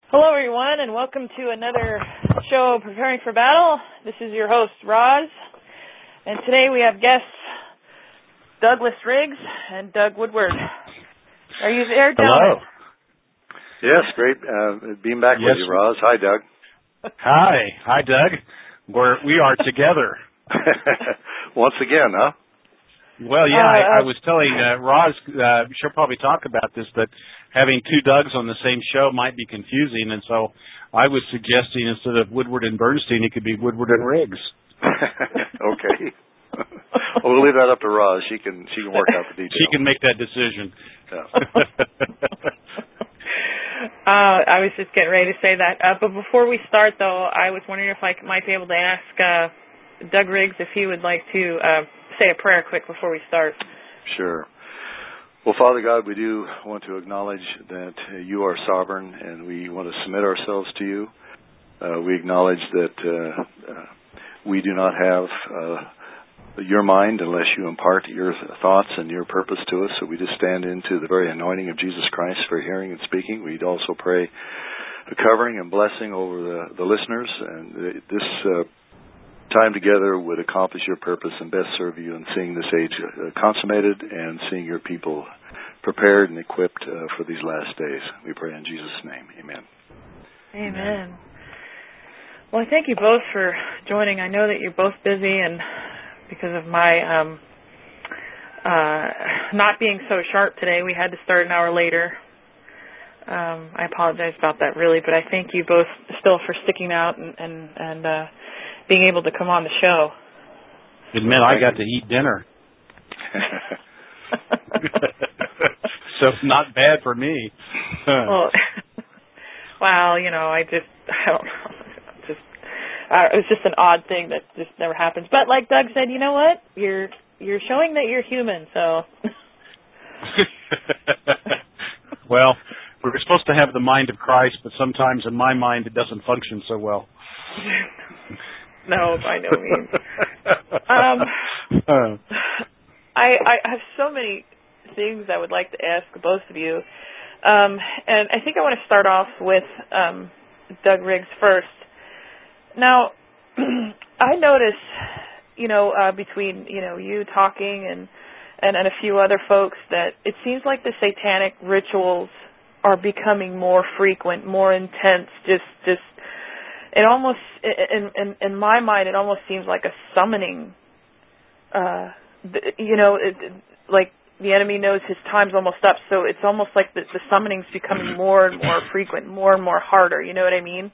Hello, everyone, and welcome to another show, Preparing for Battle. This is your host, Roz, and today we have guests Douglas Riggs and Doug Woodward. Are you there, gentlemen? Hello. Yes, great being back with you, Roz. Hi, Doug. Hi, Doug. We are together. Once again, huh? Well, yeah, I was telling Roz, she'll probably talk about this, but having two Dougs on the same show might be confusing, and so I was suggesting instead of Woodward and Bernstein, it could be Woodward and Riggs. Okay. Well, we'll leave that up to Roz. She can work out the details. She can make that decision. Yeah. I was just getting ready to say that. But before we start, though, I was wondering if I might be able to ask Doug Riggs if he would like to say a prayer quick before we start. Sure. Well, Father God, we do want to acknowledge that you are sovereign, and we want to submit ourselves to you. We acknowledge that we do not have your mind unless you impart your thoughts and your purpose to us. So we just stand into the very anointing of Jesus Christ for hearing and speaking. We'd also pray a covering and blessing over the listeners, and this time together would accomplish your purpose and best serve you in seeing this age consummated and seeing your people prepared and equipped for these last days. We pray in Jesus' name. Amen. Amen. Well, I thank you both for joining. I know that you're both busy, and because of my not being so sharp today, we had to start an hour later. I apologize about that, really, but I thank you both still for sticking out and being able to come on the show. It meant I got to eat dinner. So it's not bad for me. Well, I don't know. It was just an odd thing that just never happens. But like Doug said, you know what? You're showing that you're human, so. Well, we're supposed to have the mind of Christ, but sometimes in my mind it doesn't function so well. No, by no means. I have so many things I would like to ask both of you. And I think I want to start off with Doug Riggs first. Now, I notice, between, you talking and a few other folks that it seems like the satanic rituals are becoming more frequent, more intense, just it almost, in my mind, it almost seems like a summoning. Like the enemy knows his time's almost up, so it's almost like the summoning's becoming more and more frequent, more and more harder. You know what I mean?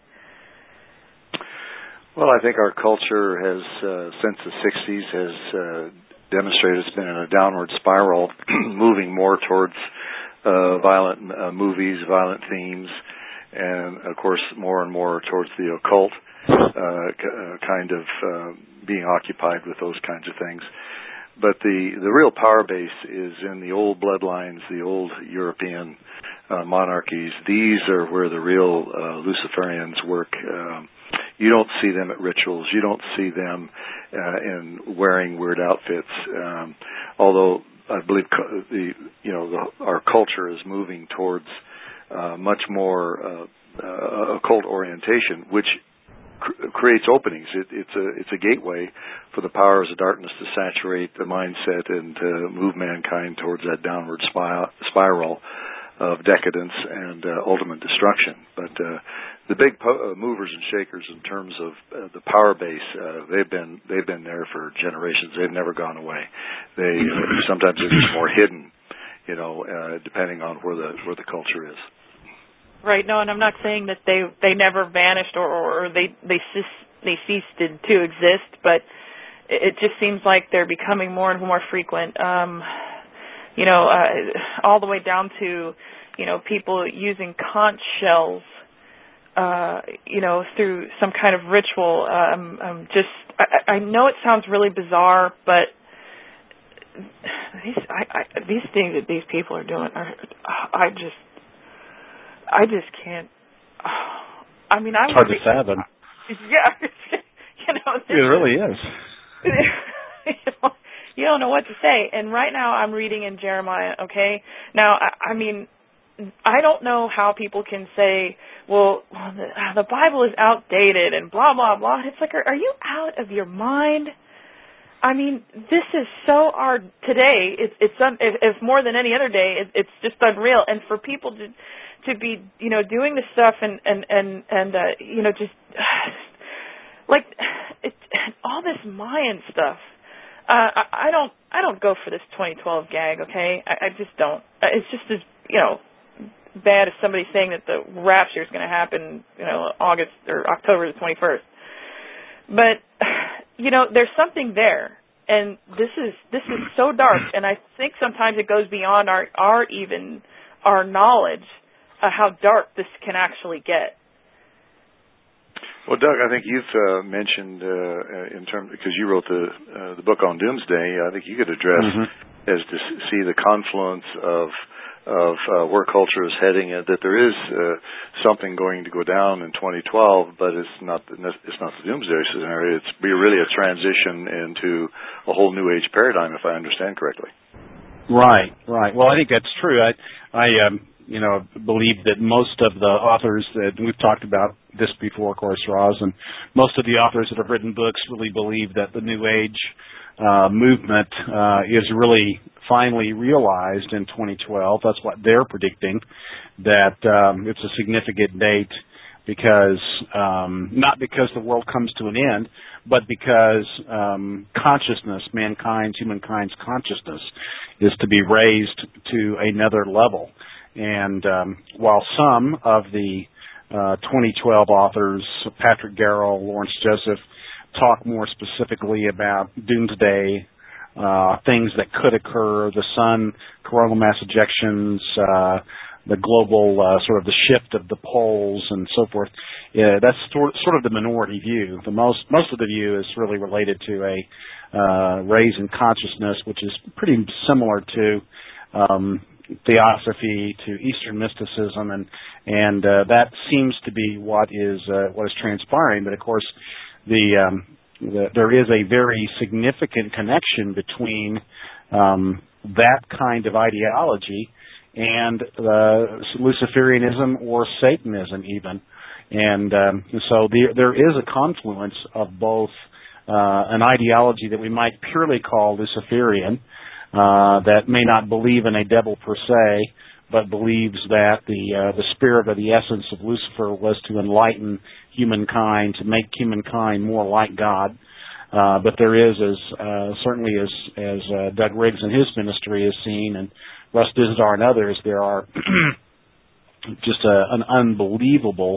Well, I think our culture has, since the 60s, has demonstrated it's been in a downward spiral, moving more towards violent movies, violent themes, and, of course, more and more towards the occult, kind of being occupied with those kinds of things. But the real power base is in the old bloodlines, the old European monarchies. These are where the real Luciferians work. You don't see them at rituals. You don't see them in wearing weird outfits. Although I believe our culture is moving towards much more occult orientation, which creates openings. It's a gateway for the powers of darkness to saturate the mindset and to move mankind towards that downward spiral of decadence and ultimate destruction. But the big movers and shakers in terms of the power base, they've been there for generations. They've never gone away. They sometimes they're just more hidden, depending on where the culture is. Right. No, and I'm not saying that they never vanished or they ceased to exist, but it just seems like they're becoming more and more frequent. All the way down to, people using conch shells, through some kind of ritual. I know it sounds really bizarre, but these things that these people are doing I just can't. I mean, it's hard to fathom. Yeah, it really is. You don't know what to say. And right now, I'm reading in Jeremiah. Okay, now I mean, I don't know how people can say, well, the Bible is outdated and blah, blah, blah. It's like, are you out of your mind? I mean, this is so our today. If more than any other day, it's just unreal. And for people to be, doing this stuff and just like all this Mayan stuff. I don't go for this 2012 gag. Okay, I just don't. It's just as bad as somebody saying that the rapture is going to happen, August or October the 21st. But there's something there, and this is so dark, and I think sometimes it goes beyond our knowledge of how dark this can actually get. Well, Doug, I think you've mentioned in terms, because you wrote the book on Doomsday, I think you could address as to see the confluence of where culture is heading, that there is something going to go down in 2012, but it's not the Doomsday scenario. It's really a transition into a whole New Age paradigm, if I understand correctly. Right. Well, I think that's true. I believe that most of the authors that we've talked about this before, of course, Roz, and most of the authors that have written books really believe that the New Age movement is really finally realized in 2012. That's what they're predicting, that it's a significant date because not because the world comes to an end, but because humankind's consciousness is to be raised to another level. And while some of the 2012 authors, Patrick Garrell, Lawrence Joseph, talk more specifically about doomsday, things that could occur, the sun, coronal mass ejections, the global sort of the shift of the poles and so forth. That's sort of the minority view. Most of the view is really related to a raise in consciousness, which is pretty similar to theosophy, to Eastern mysticism, and that seems to be what is transpiring. But of course, there is a very significant connection between that kind of ideology and Luciferianism or Satanism even. And so there is a confluence of both an ideology that we might purely call Luciferian, that may not believe in a devil per se, but believes that the spirit or the essence of Lucifer was to enlighten humankind, to make humankind more like God. But there is, certainly as Doug Riggs and his ministry has seen, and Russ Dizdar and others, there are just an unbelievable,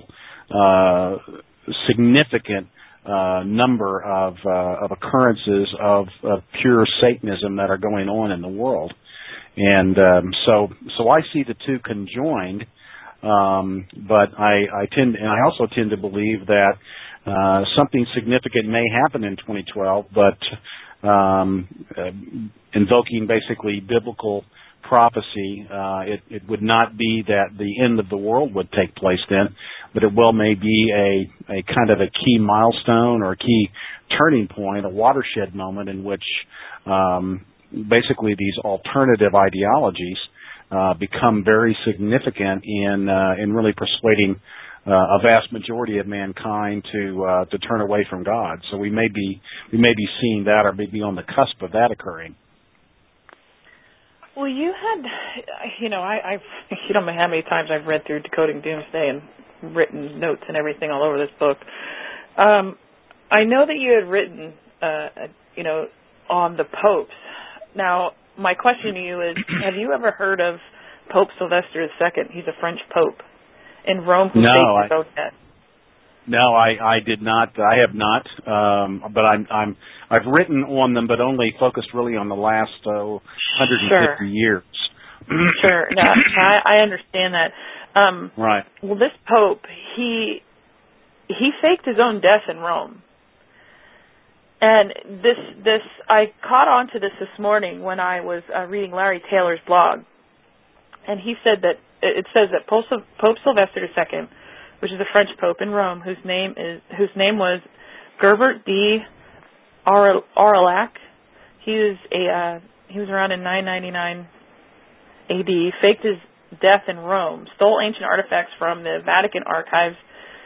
significant number of occurrences of pure Satanism that are going on in the world. And so I see the two conjoined, but I also tend to believe that something significant may happen in 2012, but invoking basically biblical prophecy, it would not be that the end of the world would take place then, but it may be a kind of a key milestone or a key turning point, a watershed moment in which basically these alternative ideologies become very significant in really persuading a vast majority of mankind to turn away from God. So we may be seeing that, or maybe on the cusp of that occurring. Well, you had, I've you don't know how many times I've read through Decoding Doomsday and written notes and everything all over this book. I know that you had written, on the popes. Now, my question to you is, have you ever heard of Pope Sylvester II? He's a French pope in Rome who faked his own death. No, I did not. I have not. But I've written on them, but only focused really on the last 150 years. Sure. No, I understand that. Right. Well, this pope, he faked his own death in Rome. And this I caught on to this morning when I was reading Larry Taylor's blog, and he said that it says that Pope Sylvester II, which is a French pope in Rome, whose name was Gerbert D. Aurillac. He was around in 999 A.D. Faked his death in Rome, stole ancient artifacts from the Vatican archives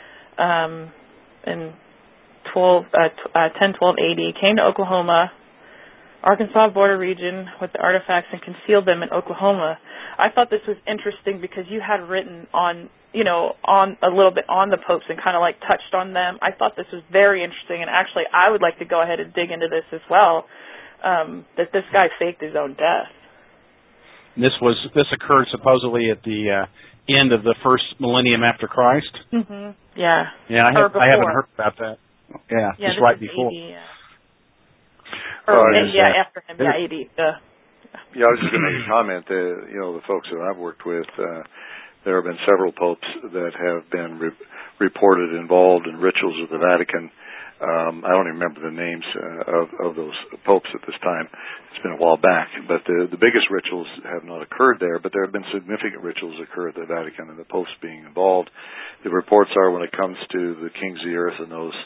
in 1012 AD, came to Oklahoma, Arkansas border region with the artifacts and concealed them in Oklahoma. I thought this was interesting because you had written on a little bit on the popes and kind of like touched on them. I thought this was very interesting, and actually I would like to go ahead and dig into this as well, that this guy faked his own death. This occurred supposedly at the end of the first millennium after Christ? Mm-hmm. Yeah. Yeah, I haven't heard about that. Yeah, just right before. 80, after him, 80. Yeah, I was just going to make a comment that, the folks that I've worked with, there have been several popes that have been reported involved in rituals of the Vatican. I don't even remember the names of those popes at this time. It's been a while back. But the biggest rituals have not occurred there, but there have been significant rituals occur at the Vatican and the popes being involved. The reports are when it comes to the kings of the earth and those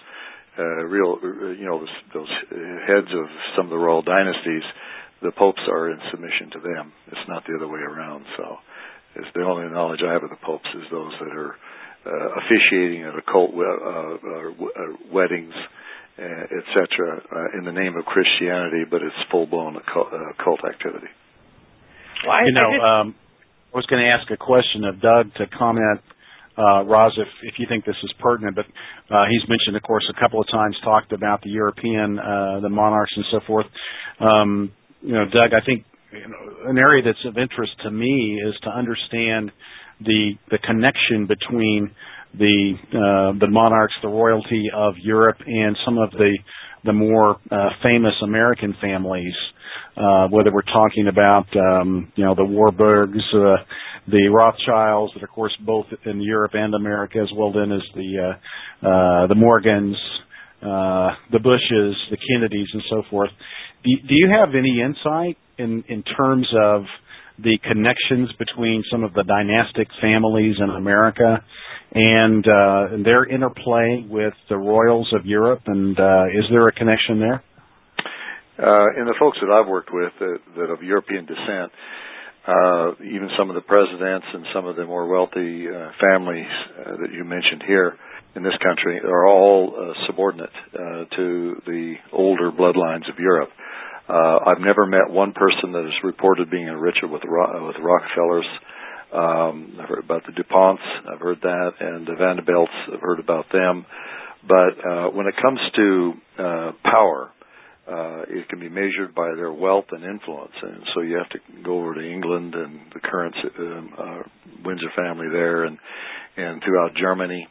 those heads of some of the royal dynasties, the popes are in submission to them. It's not the other way around. So it's the only knowledge I have of the popes is those that are officiating at occult weddings, etc., in the name of Christianity, but it's full-blown occult activity. Well, I was going to ask a question of Doug to comment, Roz, if you think this is pertinent, but he's mentioned, of course, a couple of times talked about the European, the monarchs and so forth. Doug, I think an area that's of interest to me is to understand the connection between the monarchs, the royalty of Europe, and some of the more famous American families. Whether we're talking about the Warburgs, the Rothschilds, that of course both in Europe and America, as well then as the Morgans, the Bushes, the Kennedys, and so forth. Do you have any insight in terms of the connections between some of the dynastic families in America and their interplay with the royals of Europe? And is there a connection there? In the folks that I've worked with that of European descent, even some of the presidents and some of the more wealthy families that you mentioned here in this country are all subordinate to the older bloodlines of Europe. I've never met one person that has reported being in a ritual with the Rockefellers. I've heard about the DuPonts, I've heard that, and the Vanderbilts, I've heard about them. But when it comes to power, it can be measured by their wealth and influence. And so you have to go over to England and the current Windsor family there, and throughout Germany,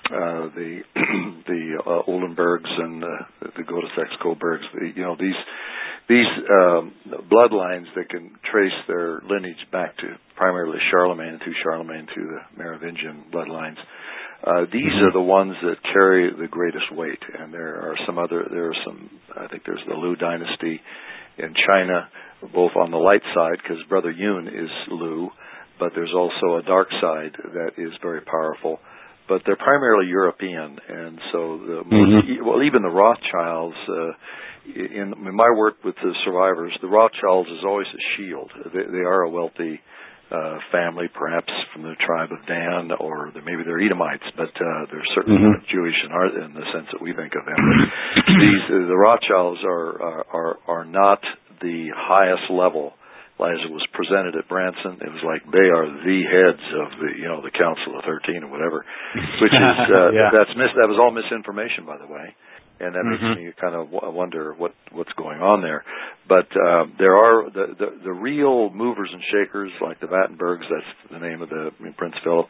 the Oldenburgs and the Godesex-Coburgs. These bloodlines that can trace their lineage back to primarily Charlemagne, through Charlemagne to the Merovingian bloodlines. These are the ones that carry the greatest weight, and there are some, I think there's the Liu dynasty in China, both on the light side, because Brother Yun is Liu, but there's also a dark side that is very powerful. But they're primarily European, and so even the Rothschilds, in my work with the survivors, the Rothschilds is always a shield. They are a wealthy family, perhaps from the tribe of Dan, or maybe they're Edomites, but they're certainly not Jewish in the sense that we think of them. The Rothschilds are not the highest level. As it was presented at Branson, it was like they are the heads of the Council of 13 or whatever, which is that was all misinformation, by the way. And that makes me kind of wonder what's going on there. But there are the real movers and shakers, like the Battenbergs. That's the name of Prince Philip,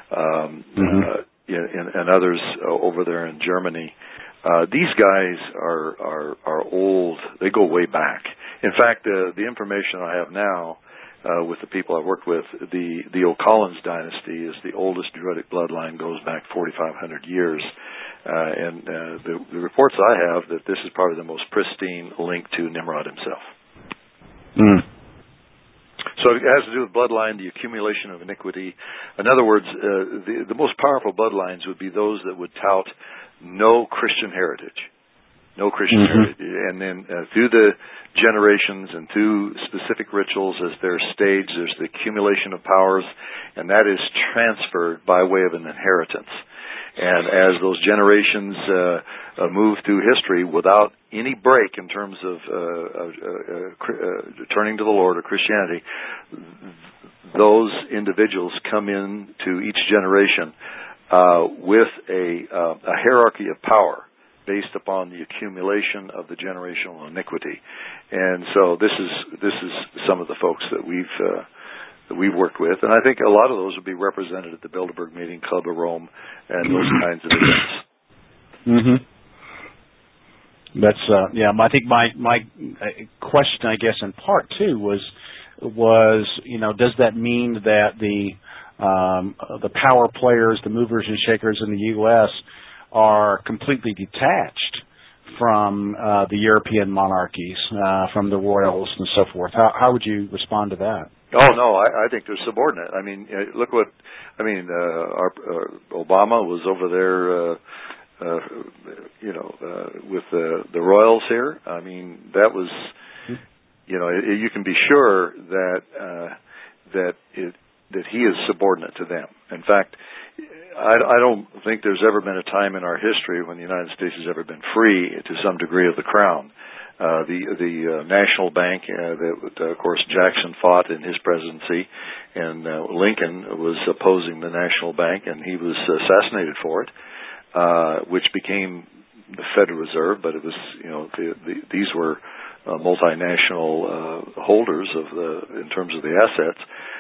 and others over there in Germany. These guys are old. They go way back. In fact, the information I have now with the people I've worked with, the O'Collins dynasty is the oldest Druidic bloodline, goes back 4,500 years. And the reports I have that this is probably the most pristine link to Nimrod himself. So it has to do with bloodline, the accumulation of iniquity. In other words, the most powerful bloodlines would be those that would tout no Christian heritage. no Christian heritage. And then through the generations and through specific rituals as they're staged, there's the accumulation of powers, and that is transferred by way of an inheritance. And as those generations move through history without any break in terms of turning to the Lord or Christianity, those individuals come into each generation with a hierarchy of power based upon the accumulation of the generational iniquity. And so this is some of the folks that we've worked with, and I think a lot of those would be represented at the Bilderberg Meeting, Club of Rome, and those kinds of events. That's I think my question, I guess, in part too was does that mean that the power players, the movers and shakers in the U.S. are completely detached from the European monarchies, from the royals and so forth? How would you respond to that? Oh no, I think they're subordinate. I mean, look what our Obama was over there, with the royals here. I mean, that was, you can be sure that he is subordinate to them. In fact, I don't think there's ever been a time in our history when the United States has ever been free to some degree of the crown. The National Bank that of course Jackson fought in his presidency, and Lincoln was opposing the National Bank, and he was assassinated for it, which became the Federal Reserve. But it was, these were multinational holders in terms of the assets.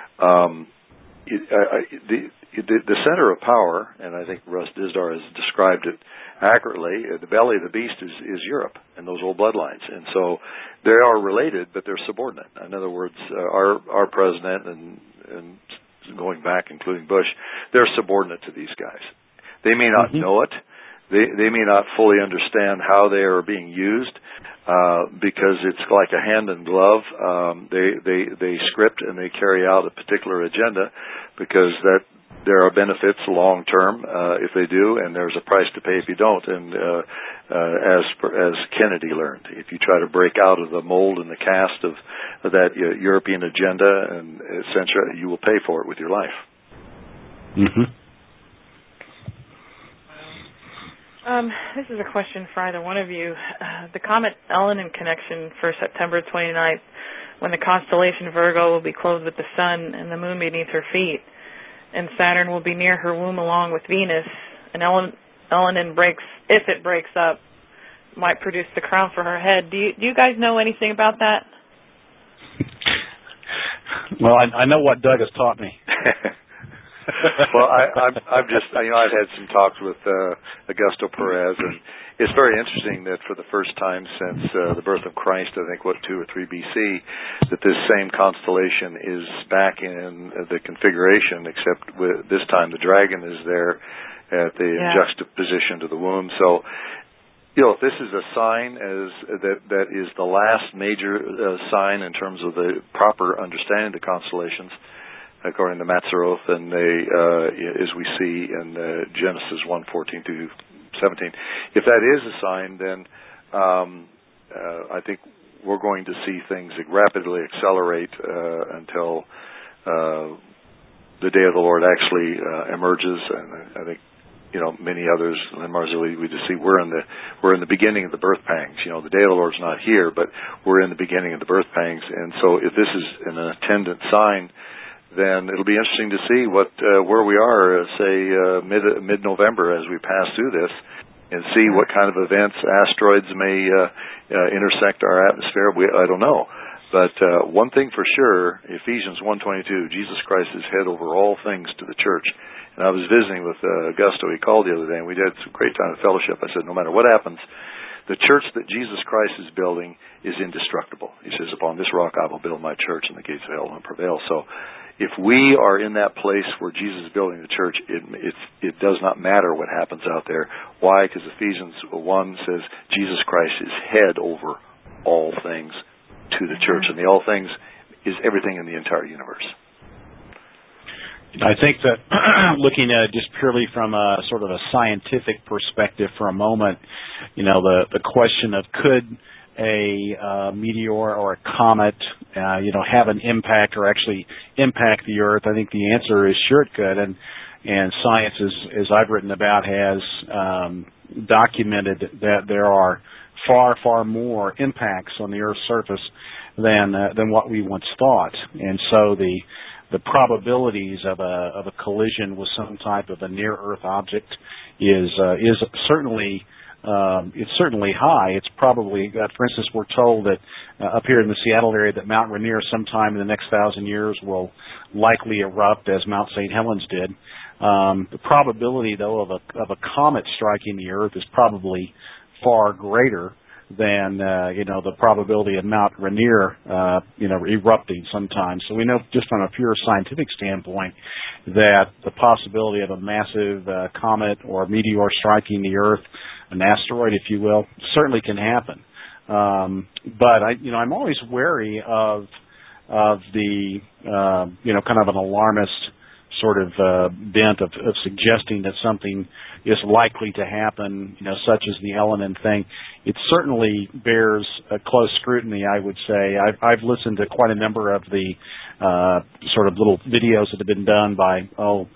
The center of power, and I think Russ Dizdar has described it accurately, the belly of the beast is Europe and those old bloodlines. And so they are related, but they're subordinate. In other words, our president and going back, including Bush, they're subordinate to these guys. They may not know it. They may not fully understand how they are being used, because it's like a hand in glove. They script and they carry out a particular agenda, because there are benefits long term if they do, and there's a price to pay if you don't. And as Kennedy learned, if you try to break out of the mold and the cast of that European agenda and etc., you will pay for it with your life. This is a question for either one of you. The comet Elenin connection for September 29th, when the constellation Virgo will be clothed with the sun and the moon beneath her feet, and Saturn will be near her womb along with Venus, and Elenin if it breaks up, might produce the crown for her head. Do you guys know anything about that? Well, I know what Doug has taught me. Well, I'm just, I've had some talks with Augusto Perez, and it's very interesting that for the first time since the birth of Christ, I think, 2 or 3 BC, that this same constellation is back in the configuration, except this time the dragon is there at the juxtaposition to the womb. So, if this is a sign that is the last major sign in terms of the proper understanding of the constellations, according to Mazzaroth, and as we see in Genesis 1:14 through 17. If that is a sign, then I think we're going to see things rapidly accelerate until the day of the Lord actually emerges. And I think, many others, Lynn Marzulli, we just see we're in the beginning of the birth pangs. The day of the Lord's not here, but we're in the beginning of the birth pangs. And so if this is an attendant sign, then it'll be interesting to see where we are, say, mid-November as we pass through this, and see what kind of events, asteroids may intersect our atmosphere. I don't know. But one thing for sure, Ephesians 1:22, Jesus Christ is head over all things to the church. And I was visiting with Augusto. He called the other day, and we had some great time of fellowship. I said, no matter what happens, the church that Jesus Christ is building is indestructible. He says, upon this rock I will build my church, and the gates of hell won't prevail. So if we are in that place where Jesus is building the church, it does not matter what happens out there. Why? Because Ephesians 1 says Jesus Christ is head over all things to the church. And the all things is everything in the entire universe. I think that looking at it just purely from a sort of a scientific perspective for a moment, the question of could a meteor or a comet, have an impact or actually impact the Earth, I think the answer is sure it could. And science, as I've written about, has documented that there are far, far more impacts on the Earth's surface than what we once thought. And so the probabilities of a collision with some type of a near Earth object is certainly it's certainly high. It's probably, for instance, we're told that up here in the Seattle area that Mount Rainier sometime in the next 1,000 years will likely erupt as Mount St. Helens did. The probability, though, of a comet striking the Earth is probably far greater than the probability of Mount Rainier erupting sometime. So we know just from a pure scientific standpoint that the possibility of a massive comet or meteor striking the Earth, an asteroid, if you will, certainly can happen. But I'm always wary of the kind of an alarmist sort of bent of suggesting that something is likely to happen, such as the Elenin thing. It certainly bears a close scrutiny, I would say. I've listened to quite a number of the sort of little videos that have been done by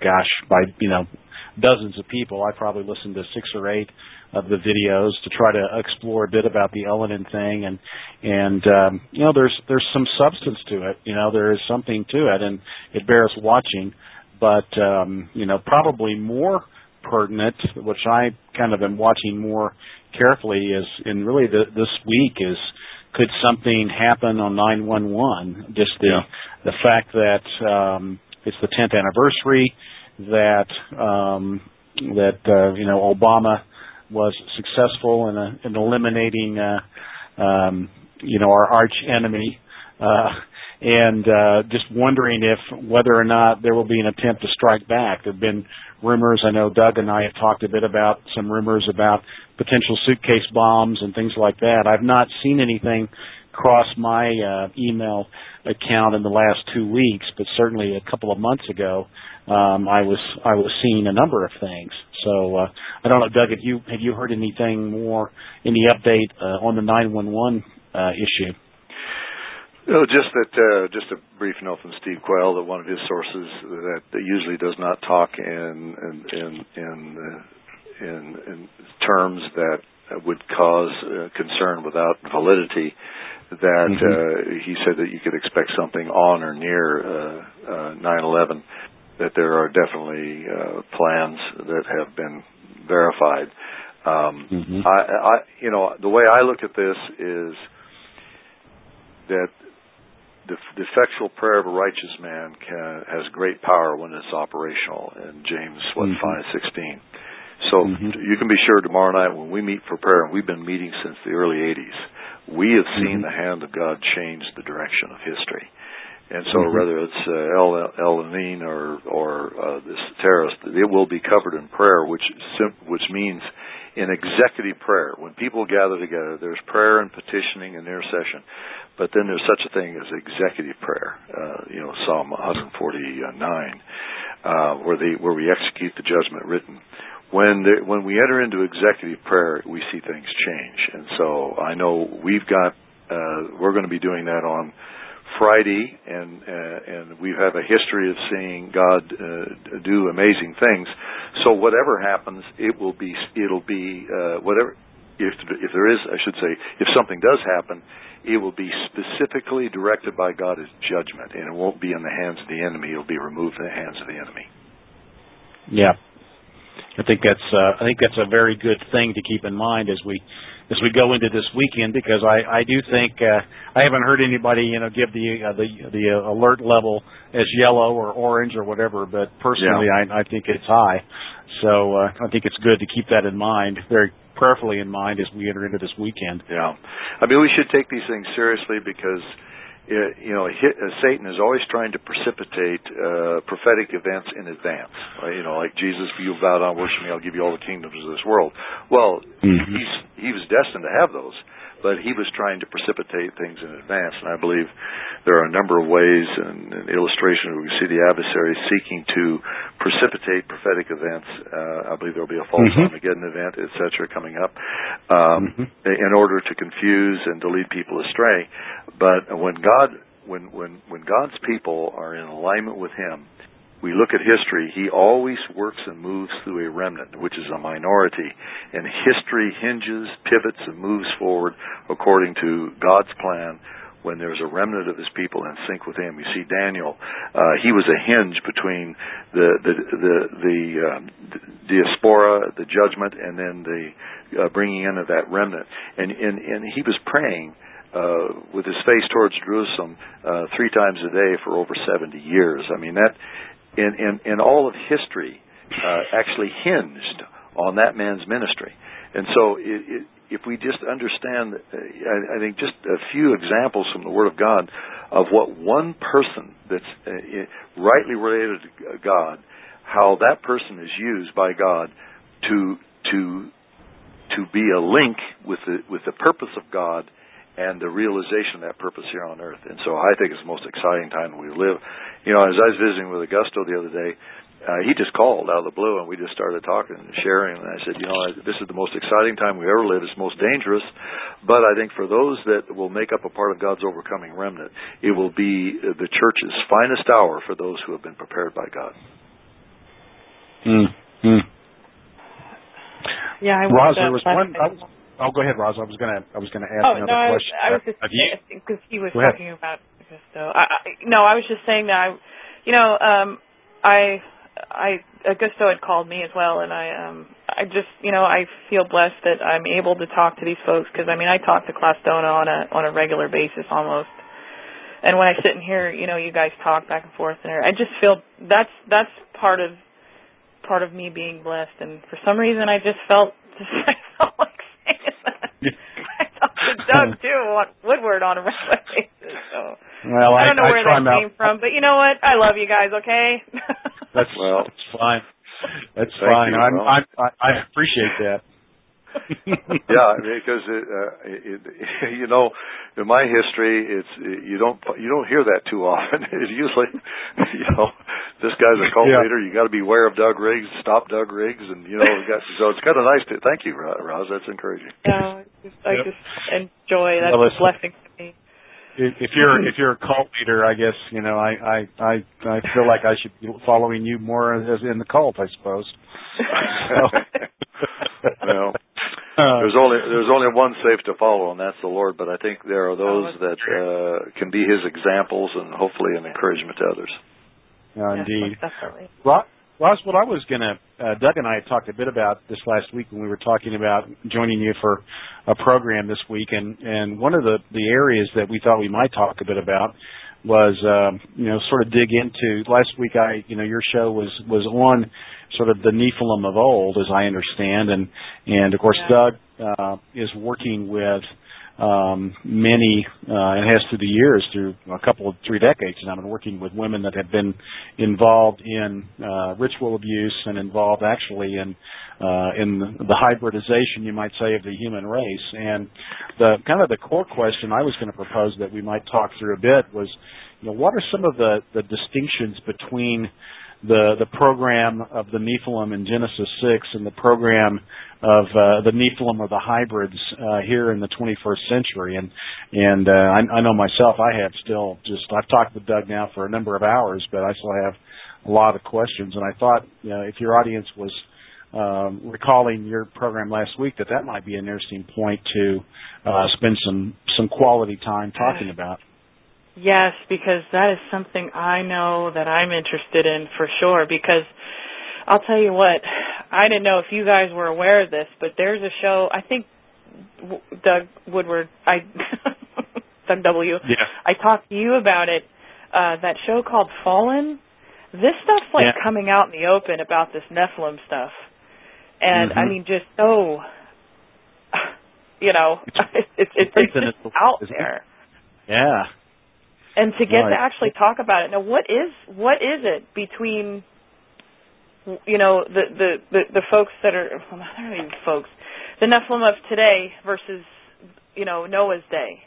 dozens of people. I probably listened to 6 or 8 of the videos to try to explore a bit about the Elenin thing, and there's some substance to it. There is something to it, and it bears watching. But probably more pertinent, which I kind of been watching more carefully, is in really this week is could something happen on 9/11? Just the fact that it's the 10th anniversary, that Obama was successful in eliminating our arch enemy. And just wondering whether or not there will be an attempt to strike back. There have been rumors. I know Doug and I have talked a bit about some rumors about potential suitcase bombs and things like that. I've not seen anything cross my email account in the last 2 weeks, but certainly a couple of months ago, I was seeing a number of things. So I don't know, Doug, have you heard anything more, any update on the 911 issue? No, just a brief note from Steve Quayle that one of his sources that usually does not talk in terms that would cause concern without validity. That he said that you could expect something on or near 9/11. That there are definitely plans that have been verified. The way I look at this is that the effectual prayer of a righteous man has great power when it's operational, in James 5:16. So you can be sure tomorrow night when we meet for prayer, and we've been meeting since the early 80s, we have seen the hand of God change the direction of history. And so whether it's Elenin or this terrorist, it will be covered in prayer, which means in executive prayer. When people gather together, there's prayer and petitioning and intercession. But then there's such a thing as executive prayer, Psalm 149, where we execute the judgment written. When we enter into executive prayer, we see things change. And so I know we're going to be doing that on Friday, and we have a history of seeing God do amazing things. So whatever happens, it'll be whatever. If there is, I should say, if something does happen, it will be specifically directed by God as judgment, and it won't be in the hands of the enemy. It'll be removed from the hands of the enemy. Yeah, I think that's a very good thing to keep in mind as we go into this weekend, because I do think I haven't heard anybody give the alert level as yellow or orange or whatever, but personally I think it's high. So I think it's good to keep that in mind, very prayerfully in mind, as we enter into this weekend. Yeah, I mean, we should take these things seriously because Satan is always trying to precipitate prophetic events in advance. Like Jesus, if you bow down, worship me, I'll give you all the kingdoms of this world. Well, he was destined to have those, but he was trying to precipitate things in advance. And I believe there are a number of ways and illustrations where we see the adversary seeking to precipitate prophetic events. I believe there will be a false Armageddon event, etc., coming up in order to confuse and to lead people astray. But when God's people are in alignment with Him, we look at history, He always works and moves through a remnant, which is a minority. And history hinges, pivots, and moves forward according to God's plan when there's a remnant of His people in sync with Him. You see Daniel, he was a hinge between the diaspora, the judgment, and then the bringing in of that remnant. And he was praying with his face towards Jerusalem 3 times a day for over 70 years. I mean, that in all of history actually hinged on that man's ministry. And so if we just understand, I think just a few examples from the Word of God of what one person that's rightly related to God, how that person is used by God to be a link with the purpose of God and the realization of that purpose here on earth. And so I think it's the most exciting time we live. You know, as I was visiting with Augusto the other day, he just called out of the blue, and we just started talking and sharing. And I said, you know, this is the most exciting time we ever live. It's most dangerous. But I think for those that will make up a part of God's overcoming remnant, it will be the church's finest hour for those who have been prepared by God. Yeah, Roz, there was one. Go ahead, Roz. I was gonna ask another question. I was just because he was talking about Augusto. I was just saying that Augusto had called me as well, and I just I feel blessed that I'm able to talk to these folks, because I talk to Klaus Dona on a regular basis almost. And when I sit and hear you guys talk back and forth, and I just feel that's part of me being blessed. And for some reason, I felt like saying that. I talked to Doug too on Woodward on a regular basis. So I don't know where that came from, but you know what? I love you guys. Okay. That's fine. That's fine. I appreciate that. Yeah, because in my history, you don't hear that too often. It's usually, this guy's a cult leader. You got to beware of Doug Riggs. Stop Doug Riggs, and so it's kind of nice to. Thank you, Roz. That's encouraging. No, I just enjoy that. It's a blessing to me. If you're a cult leader, I guess I feel like I should be following you more as in the cult, I suppose. Well, there's only one safe to follow, and that's the Lord. But I think there are those that can be His examples, and hopefully an encouragement to others. Indeed. Definitely. Roz, what I was going to, Doug and I had talked a bit about this last week when we were talking about joining you for a program this week, and one of the areas that we thought we might talk a bit about was, sort of dig into. Last week, your show was on sort of the Nephilim of old, as I understand, and of course, Doug is working with many, and has through the years, through a couple of 3 decades now, been working with women that have been involved in ritual abuse and involved actually in the hybridization, you might say, of the human race. And the core question I was going to propose that we might talk through a bit was, what are some of the distinctions between the program of the Nephilim in Genesis 6 and the program of the Nephilim or the hybrids here in the 21st century. And I know myself, I've talked with Doug now for a number of hours, but I still have a lot of questions. And I thought, if your audience was recalling your program last week, that might be an interesting point to spend some quality time talking about. Yes, because that is something I know that I'm interested in for sure, because I'll tell you what, I didn't know if you guys were aware of this, but there's a show, I think Doug Woodward, Doug W., I talked to you about it, that show called Fallen. This stuff's coming out in the open about this Nephilim stuff. And just so, it's out there. Yeah. And to get to actually talk about it. Now, what is it between, the folks that are, well, not even folks, the Nephilim of today versus, Noah's day?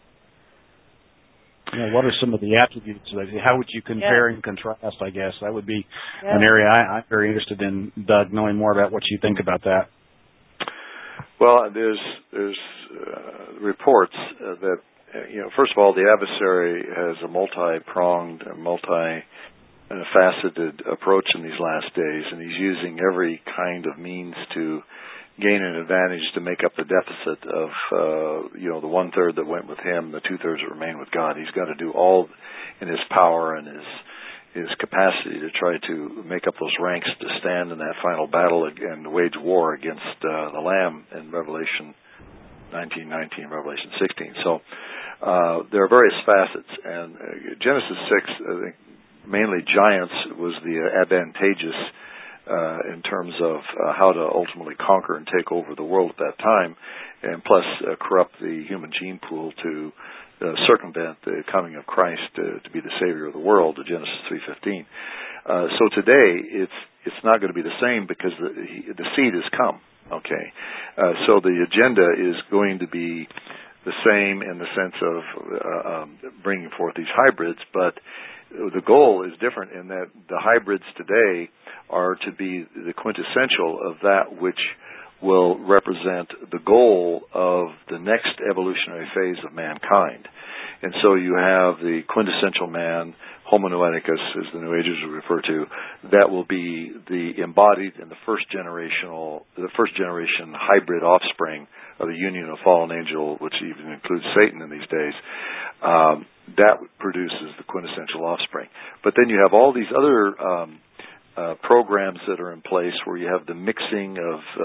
What are some of the attributes? How would you compare and contrast, I guess? That would be an area I'm very interested in, Doug, knowing more about what you think about that. Well, there's reports that, first of all, the adversary has a multi-pronged, multi-faceted approach in these last days, and he's using every kind of means to gain an advantage to make up the deficit of, the 1/3 that went with him, the 2/3 that remain with God. He's got to do all in his power and his capacity to try to make up those ranks to stand in that final battle and wage war against the Lamb in Revelation 19:19, Revelation 16. So there are various facets, and Genesis 6, I think, mainly giants was the advantageous in terms of how to ultimately conquer and take over the world at that time, and plus corrupt the human gene pool to circumvent the coming of Christ to be the Savior of the world, Genesis 3:15. So today it's not going to be the same because the seed has come. Okay, so the agenda is going to be the same in the sense of bringing forth these hybrids, but the goal is different in that the hybrids today are to be the quintessential of that which will represent the goal of the next evolutionary phase of mankind. And so you have the quintessential man, Homo noeticus, as the New Agers would refer to, that will be the embodied in the first generation hybrid offspring of the union of fallen angel, which even includes Satan in these days. That produces the quintessential offspring. But then you have all these other programs that are in place where you have the mixing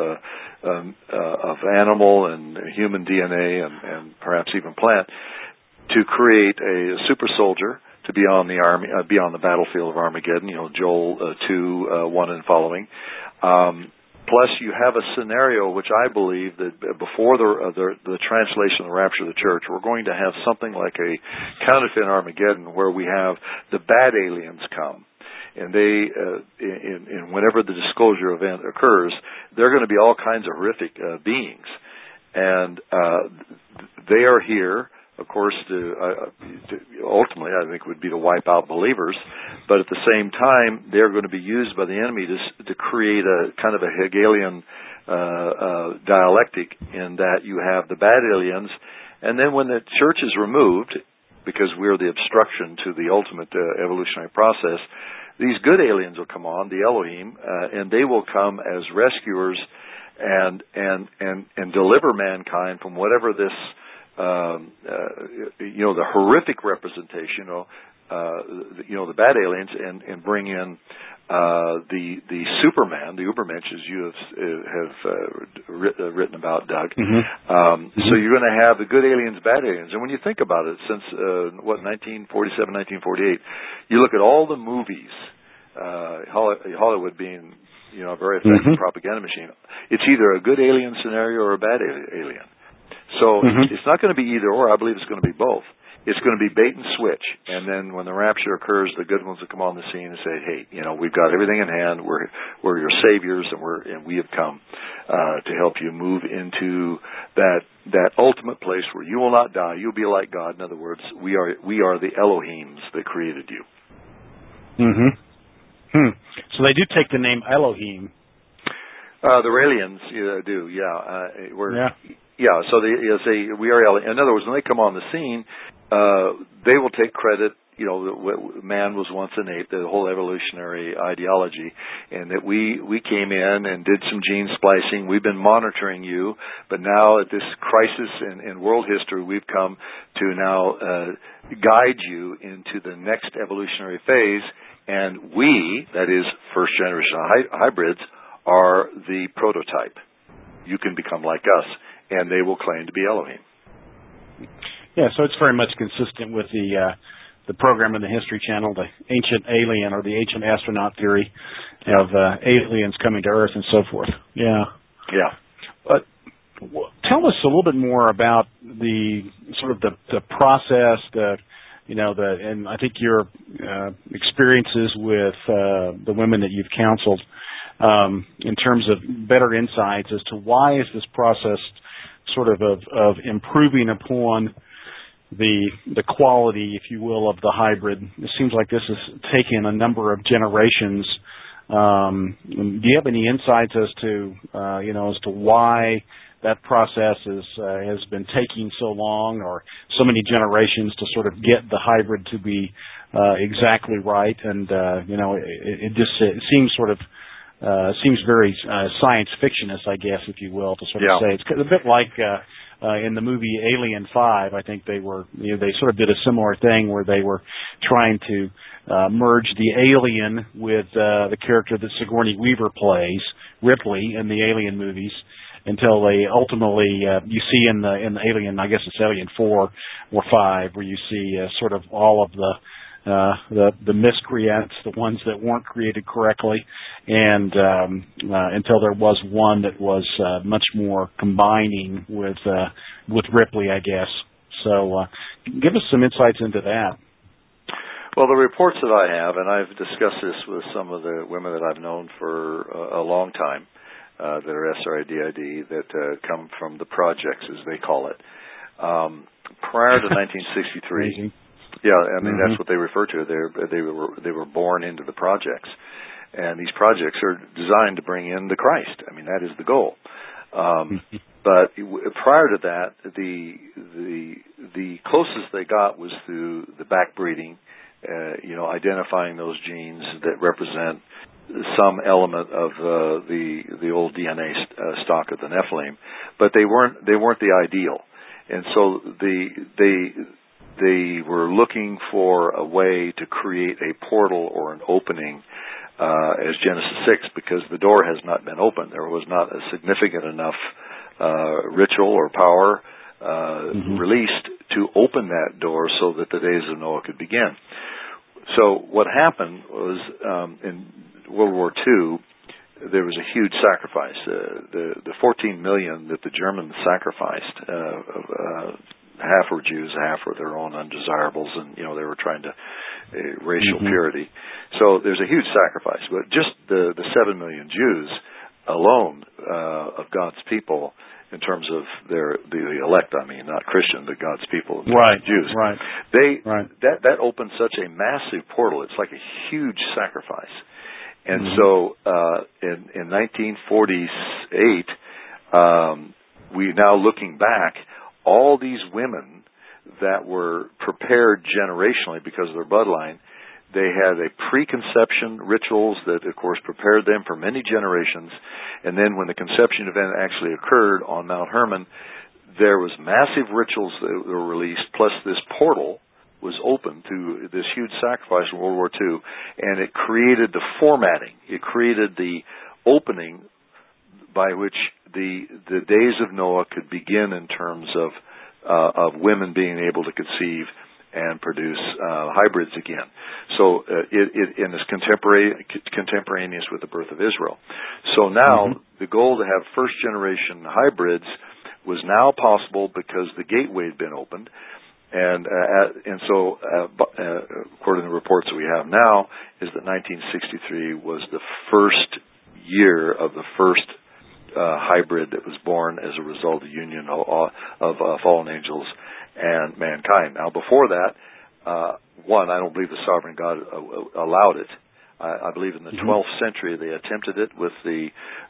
of animal and human DNA and perhaps even plant to create a super soldier to be on the battlefield of Armageddon. Joel 2:1 and following. Plus, you have a scenario which I believe that before the translation of the rapture of the church, we're going to have something like a counterfeit Armageddon where we have the bad aliens come. And they, whenever the disclosure event occurs, they're going to be all kinds of horrific beings. And they are here, of course, to ultimately, I think, would be to wipe out believers. But at the same time, they're going to be used by the enemy to create a kind of a Hegelian dialectic in that you have the bad aliens, and then when the church is removed, because we're the obstruction to the ultimate evolutionary process, these good aliens will come on, the Elohim, and they will come as rescuers and deliver mankind from whatever this the horrific representation, the bad aliens, and bring in the Superman, the Ubermensch, as you have written about, Doug. So you're going to have the good aliens, bad aliens, and when you think about it, since 1947, 1948, you look at all the movies, Hollywood being a very effective propaganda machine. It's either a good alien scenario or a bad alien. So it's not going to be either or. I believe it's going to be both. It's going to be bait and switch, and then when the rapture occurs, the good ones will come on the scene and say, "Hey, we've got everything in hand. We're your saviors, and we have come to help you move into that ultimate place where you will not die. You'll be like God. In other words, we are the Elohims that created you." So they do take the name Elohim. The Raelians do, yeah. Yeah, so they say we are Elohim. In other words, when they come on the scene, they will take credit. Man was once an ape, the whole evolutionary ideology, and that we came in and did some gene splicing. We've been monitoring you, but now at this crisis in world history, we've come to now guide you into the next evolutionary phase. And we, that is first generation hybrids, are the prototype. You can become like us, and they will claim to be Elohim. Yeah, so it's very much consistent with the program in the History Channel, the ancient alien or the ancient astronaut theory of aliens coming to Earth and so forth. Yeah. Yeah. But tell us a little bit more about the sort of the process, and I think your experiences with the women that you've counseled. in terms of better insights as to why is this process sort of improving upon the quality, if you will, of the hybrid. It seems like this has taken a number of generations. Do you have any insights as to why that process has been taking so long, or so many generations to sort of get the hybrid to be exactly right? And it seems sort of seems very science fictionist, I guess, if you will, to sort of say. It's a bit like in the movie Alien 5. I think they sort of did a similar thing where they were trying to merge the alien with the character that Sigourney Weaver plays, Ripley, in the Alien movies, until they ultimately you see in the Alien, I guess it's Alien 4 or 5, where you see sort of all of the miscreants, the ones that weren't created correctly, and until there was one that was much more combining with Ripley, I guess. So give us some insights into that. Well, the reports that I have, and I've discussed this with some of the women that I've known for a long time, that are SRIDID, that come from the projects, as they call it. Prior to 1963, that's what they refer to. They were born into the projects, and these projects are designed to bring in the Christ. I mean, that is the goal. But prior to that, the closest they got was through the backbreeding, identifying those genes that represent some element of the old DNA stock of the Nephilim, but they weren't the ideal, and so they were looking for a way to create a portal or an opening, as Genesis 6, because the door has not been opened. There was not a significant enough ritual or power released to open that door so that the days of Noah could begin. So what happened was in World War II, there was a huge sacrifice. The 14 million that the Germans sacrificed, half were Jews, half were their own undesirables, and they were trying to racial purity. So there's a huge sacrifice. But just the 7 million Jews alone of God's people, in terms of the elect, I mean, not Christian, but God's people, Jews. Right. That opened such a massive portal. It's like a huge sacrifice. And so in 1948, we now looking back, all these women that were prepared generationally because of their bloodline, they had a preconception rituals that, of course, prepared them for many generations. And then when the conception event actually occurred on Mount Hermon, there was massive rituals that were released, plus this portal was open to this huge sacrifice in World War II, and it created the formatting. It created the opening by which the days of Noah could begin in terms of women being able to conceive and produce hybrids again. So it is contemporaneous with the birth of Israel. So now the goal to have first generation hybrids was now possible because the gateway had been opened. And so, according to the reports that we have now, is that 1963 was the first year of the first hybrid that was born as a result of the union of fallen angels and mankind. Now, before that, I don't believe the sovereign God allowed it. I believe in the 12th century they attempted it with the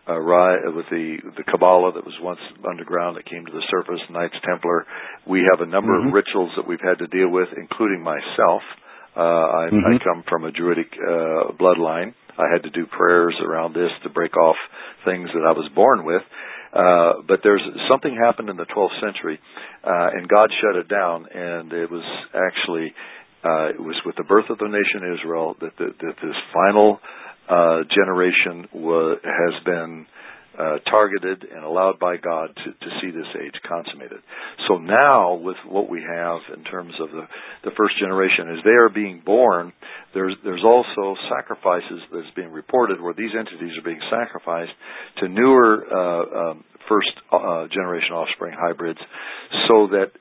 Kabbalah that was once underground that came to the surface, Knights Templar. We have a number of rituals that we've had to deal with, including myself. I come from a Druidic bloodline. I had to do prayers around this to break off things that I was born with. But there's something happened in the 12th century, and God shut it down, and it was actually it was with the birth of the nation Israel that this final generation has been targeted and allowed by God to see this age consummated. So now, with what we have in terms of the first generation, as they are being born, there's also sacrifices that's being reported where these entities are being sacrificed to newer first generation offspring hybrids, so that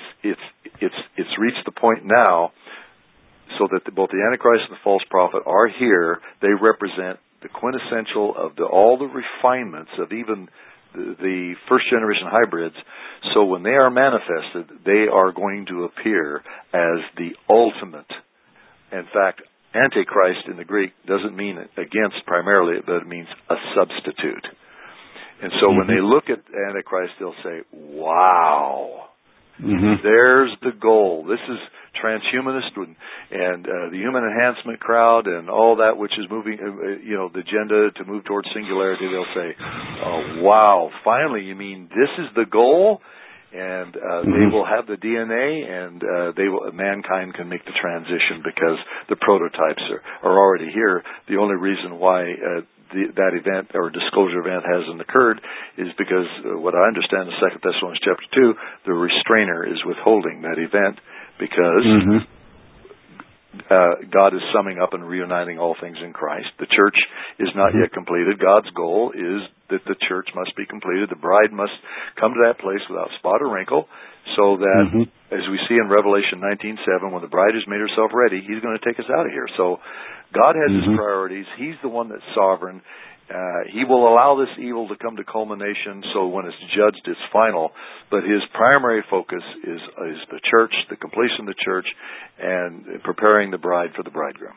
it's reached the point now so that both the Antichrist and the false prophet are here. They represent the quintessential of all the refinements of even the first generation hybrids. So when they are manifested, they are going to appear as the ultimate. In fact, Antichrist in the Greek doesn't mean against primarily, but it means a substitute. And so when they look at Antichrist, they'll say, wow, there's the goal. This is transhumanist and the human enhancement crowd and all that which is moving, the agenda to move towards singularity. They'll say, oh, wow, finally, you mean this is the goal? And they will have the DNA, and mankind can make the transition because the prototypes are already here. The only reason why that event or disclosure event hasn't occurred is because what I understand in 2 Thessalonians chapter 2, the restrainer is withholding that event because God is summing up and reuniting all things in Christ. The church is not yet completed. God's goal is that the church must be completed. The bride must come to that place without spot or wrinkle, so that, as we see in Revelation 19:7, when the bride has made herself ready, He's going to take us out of here. So God has His priorities. He's the one that's sovereign. He will allow this evil to come to culmination, so when it's judged, it's final. But His primary focus is the church, the completion of the church, and preparing the bride for the bridegroom.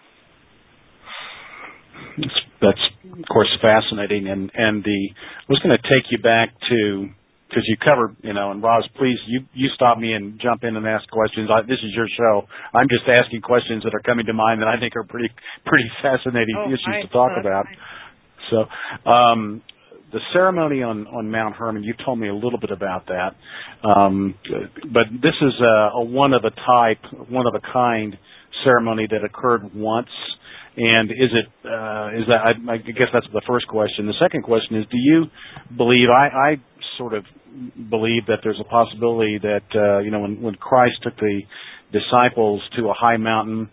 That's of course fascinating, and I was going to take you back to, because you covered, and Roz, please, you stop me and jump in and ask questions. This is your show. I'm just asking questions that are coming to mind that I think are pretty fascinating issues to talk about. So, the ceremony on Mount Hermon, you told me a little bit about that, but this is a one of a kind ceremony that occurred once. And is that? I guess that's the first question. The second question is, do you believe? I sort of believe that there's a possibility that when Christ took the disciples to a high mountain,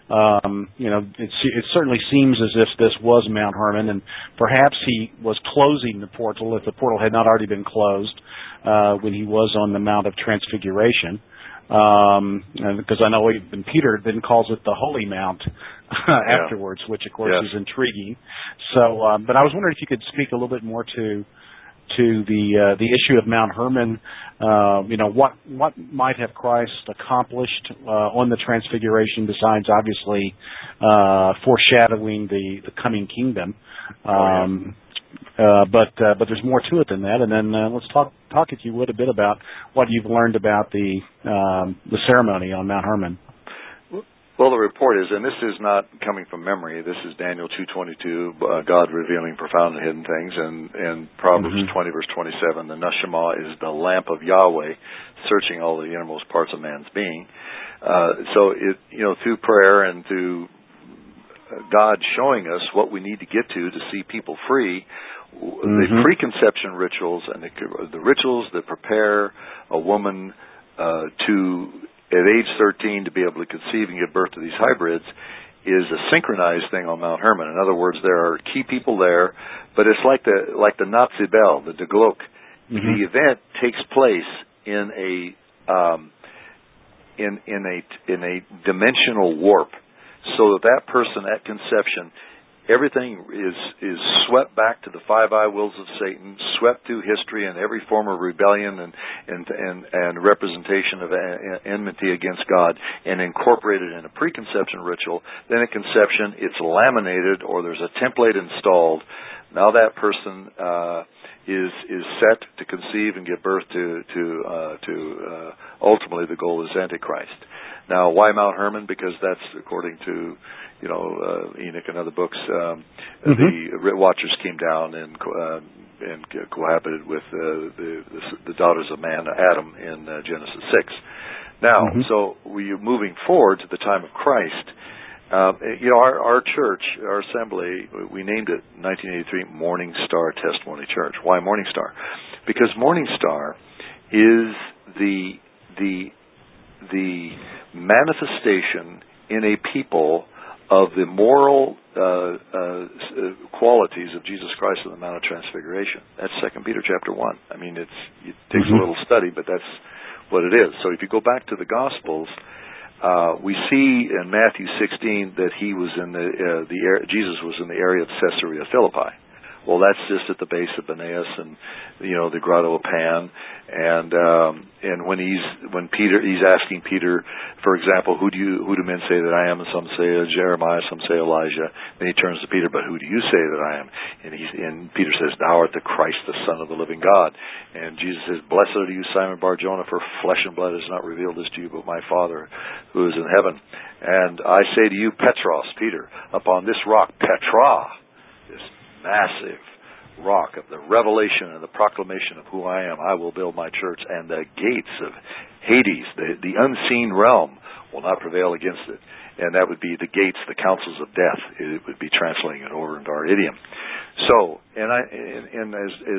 it certainly seems as if this was Mount Hermon, and perhaps He was closing the portal if the portal had not already been closed when He was on the Mount of Transfiguration. Because I know even Peter then calls it the Holy Mount afterwards, which of course is intriguing. So, but I was wondering if you could speak a little bit more to the issue of Mount Hermon. What might have Christ accomplished on the Transfiguration besides obviously foreshadowing the coming kingdom. But there's more to it than that. And then let's talk if you would a bit about what you've learned about the ceremony on Mount Hermon. Well, the report is, and this is not coming from memory, this is Daniel 2:22, God revealing profound and hidden things, and Proverbs 20, verse 27, the Neshama is the lamp of Yahweh, searching all the innermost parts of man's being. So, through prayer and through God showing us what we need to get to see people free, the preconception rituals and the rituals that prepare a woman to, at age 13, to be able to conceive and give birth to these hybrids is a synchronized thing on Mount Hermon. In other words, there are key people there, but it's like the Nazi bell, the De Glock. The event takes place in a dimensional warp, so that person at conception, everything is swept back to the five eye wills of Satan, swept through history and every form of rebellion and representation of enmity against God, and incorporated in a preconception ritual. Then at conception, it's laminated, or there's a template installed. Now that person is set to conceive and give birth to ultimately the goal is Antichrist. Now, why Mount Hermon? Because that's according to Enoch and other books. The Watchers came down and cohabited with the daughters of man, Adam, in Genesis 6. Now, so we're moving forward to the time of Christ. Our church, our assembly, we named it 1983 Morning Star Testimony Church. Why Morning Star? Because Morning Star is the manifestation in a people of the moral qualities of Jesus Christ on the Mount of Transfiguration. That's 2 Peter chapter 1. I mean, it takes a little study, but that's what it is. So if you go back to the Gospels, we see in Matthew 16 that he was in Jesus was in the area of Caesarea Philippi. Well, that's just at the base of Aeneas and the Grotto of Pan, and when he's asking Peter, for example, who do men say that I am? And some say Jeremiah, some say Elijah. Then he turns to Peter, but who do you say that I am? And Peter says, Thou art the Christ, the Son of the living God. And Jesus says, Blessed are you, Simon Bar-Jonah, for flesh and blood has not revealed this to you, but my Father who is in heaven. And I say to you, Petros, Peter, upon this rock, Petra, this massive rock of the revelation and the proclamation of who I am, I will build my church, and the gates of Hades, the unseen realm, will not prevail against it. And that would be the gates, the councils of death. It would be translating it over into our idiom. So, and as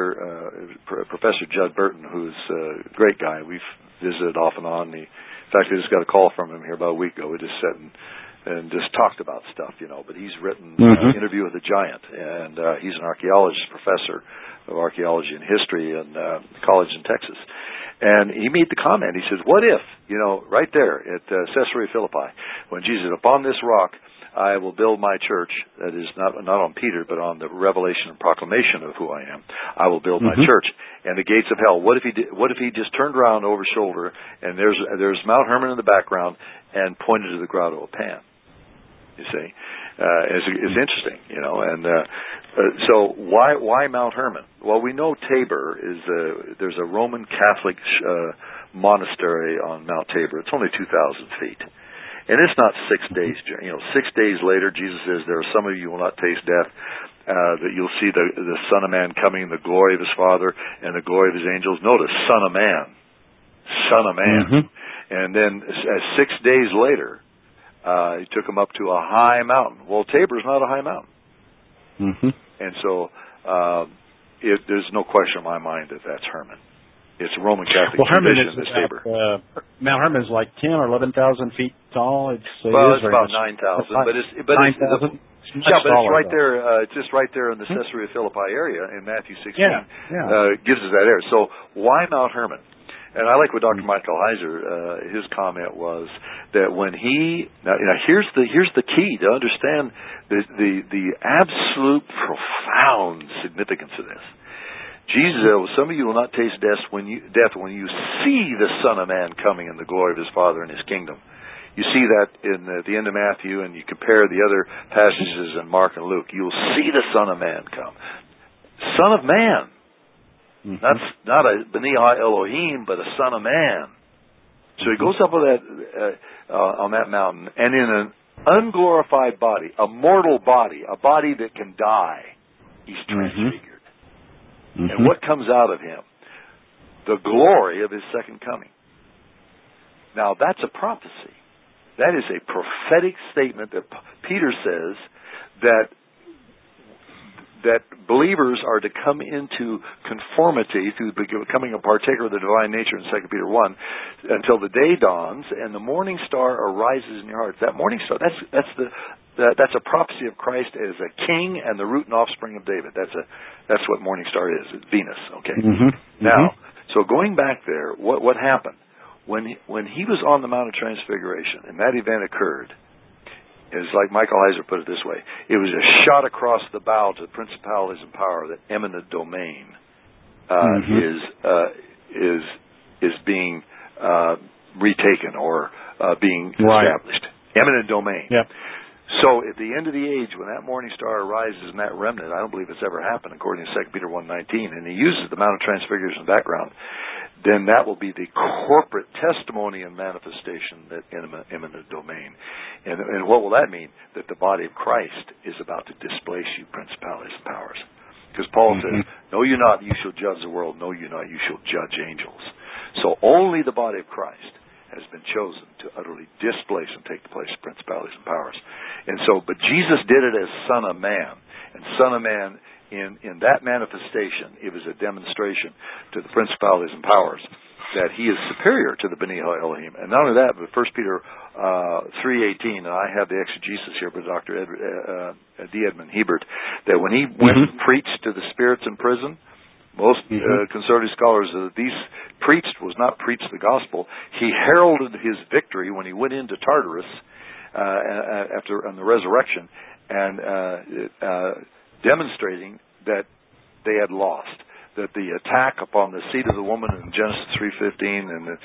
Professor Judd Burton, who's a great guy, we've visited off and on. In fact, I just got a call from him here about a week ago. We just sat and just talked about stuff, but he's written Interview with a Giant, and he's an archaeologist, professor of archaeology and history in college in Texas. And he made the comment, he says, what if, right there at Caesarea Philippi, when Jesus said, upon this rock I will build my church, that is not on Peter, but on the revelation and proclamation of who I am, I will build my church. And the gates of hell, what if he just turned around over his shoulder, and there's Mount Hermon in the background, and pointed to the Grotto of Pan? You see, it's interesting, and so why Mount Hermon? Well, we know Tabor there's a Roman Catholic monastery on Mount Tabor. It's only 2,000 feet, and it's not 6 days. 6 days later, Jesus says, "There are some of you who will not taste death. That you'll see the Son of Man coming in the glory of his Father and the glory of his angels." Notice, Son of Man, Son of Man, and then 6 days later. He took him up to a high mountain. Well, Tabor's not a high mountain. And so there's no question in my mind that that's Hermon. It's a Roman Catholic tradition, this Tabor. Mount Hermon is like 10 or 11,000 feet tall. It's about 9,000. But it's 9,000. Yeah, but it's right there. It's just right there in the Caesarea Philippi area in Matthew 16. Gives us that area. So why Mount Hermon? And I like what Dr. Michael Heiser, his comment was that when here's the key to understand the absolute profound significance of this. Jesus said, well, some of you will not taste death when you see the Son of Man coming in the glory of his Father and his kingdom. You see that at the end of Matthew, and you compare the other passages in Mark and Luke. You'll see the Son of Man come. Son of Man. That's not a B'nai Elohim, but a Son of Man. So he goes up with on that mountain, and in an unglorified body, a mortal body, a body that can die, he's transfigured. And what comes out of him? The glory of his second coming. Now, that's a prophecy. That is a prophetic statement that Peter says that believers are to come into conformity through becoming a partaker of the divine nature in 2 Peter 1 until the day dawns and the morning star arises in your hearts. That morning star, that's a prophecy of Christ as a king and the root and offspring of David. That's what morning star is. It's Venus. Okay. Now, so going back there, what happened when he was on the Mount of Transfiguration and that event occurred? It's like Michael Heiser put it this way. It was a shot across the bow to the principalities and power that eminent domain is being retaken or being established. Eminent domain. Yep. So at the end of the age, when that morning star arises in that remnant, I don't believe it's ever happened, according to 2 Peter 1:19, and he uses the Mount of Transfiguration in the background, then that will be the corporate testimony and manifestation that eminent domain. And what will that mean? That the body of Christ is about to displace you, principalities and powers. Because Paul says, know you not, you shall judge the world. Know you not, you shall judge angels. So only the body of Christ has been chosen to utterly displace and take the place of principalities and powers. And so, but Jesus did it as Son of Man. And Son of Man, in that manifestation, it was a demonstration to the principalities and powers that he is superior to the B'nai Elohim. And not only that, but 1 Peter 3:18, and I have the exegesis here by Dr. D. Edmund Hebert, that when he went and preached to the spirits in prison, most conservative scholars, these was not preached the gospel. He heralded his victory when he went into Tartarus on the resurrection, and demonstrating that they had lost. That the attack upon the seed of the woman in Genesis 3:15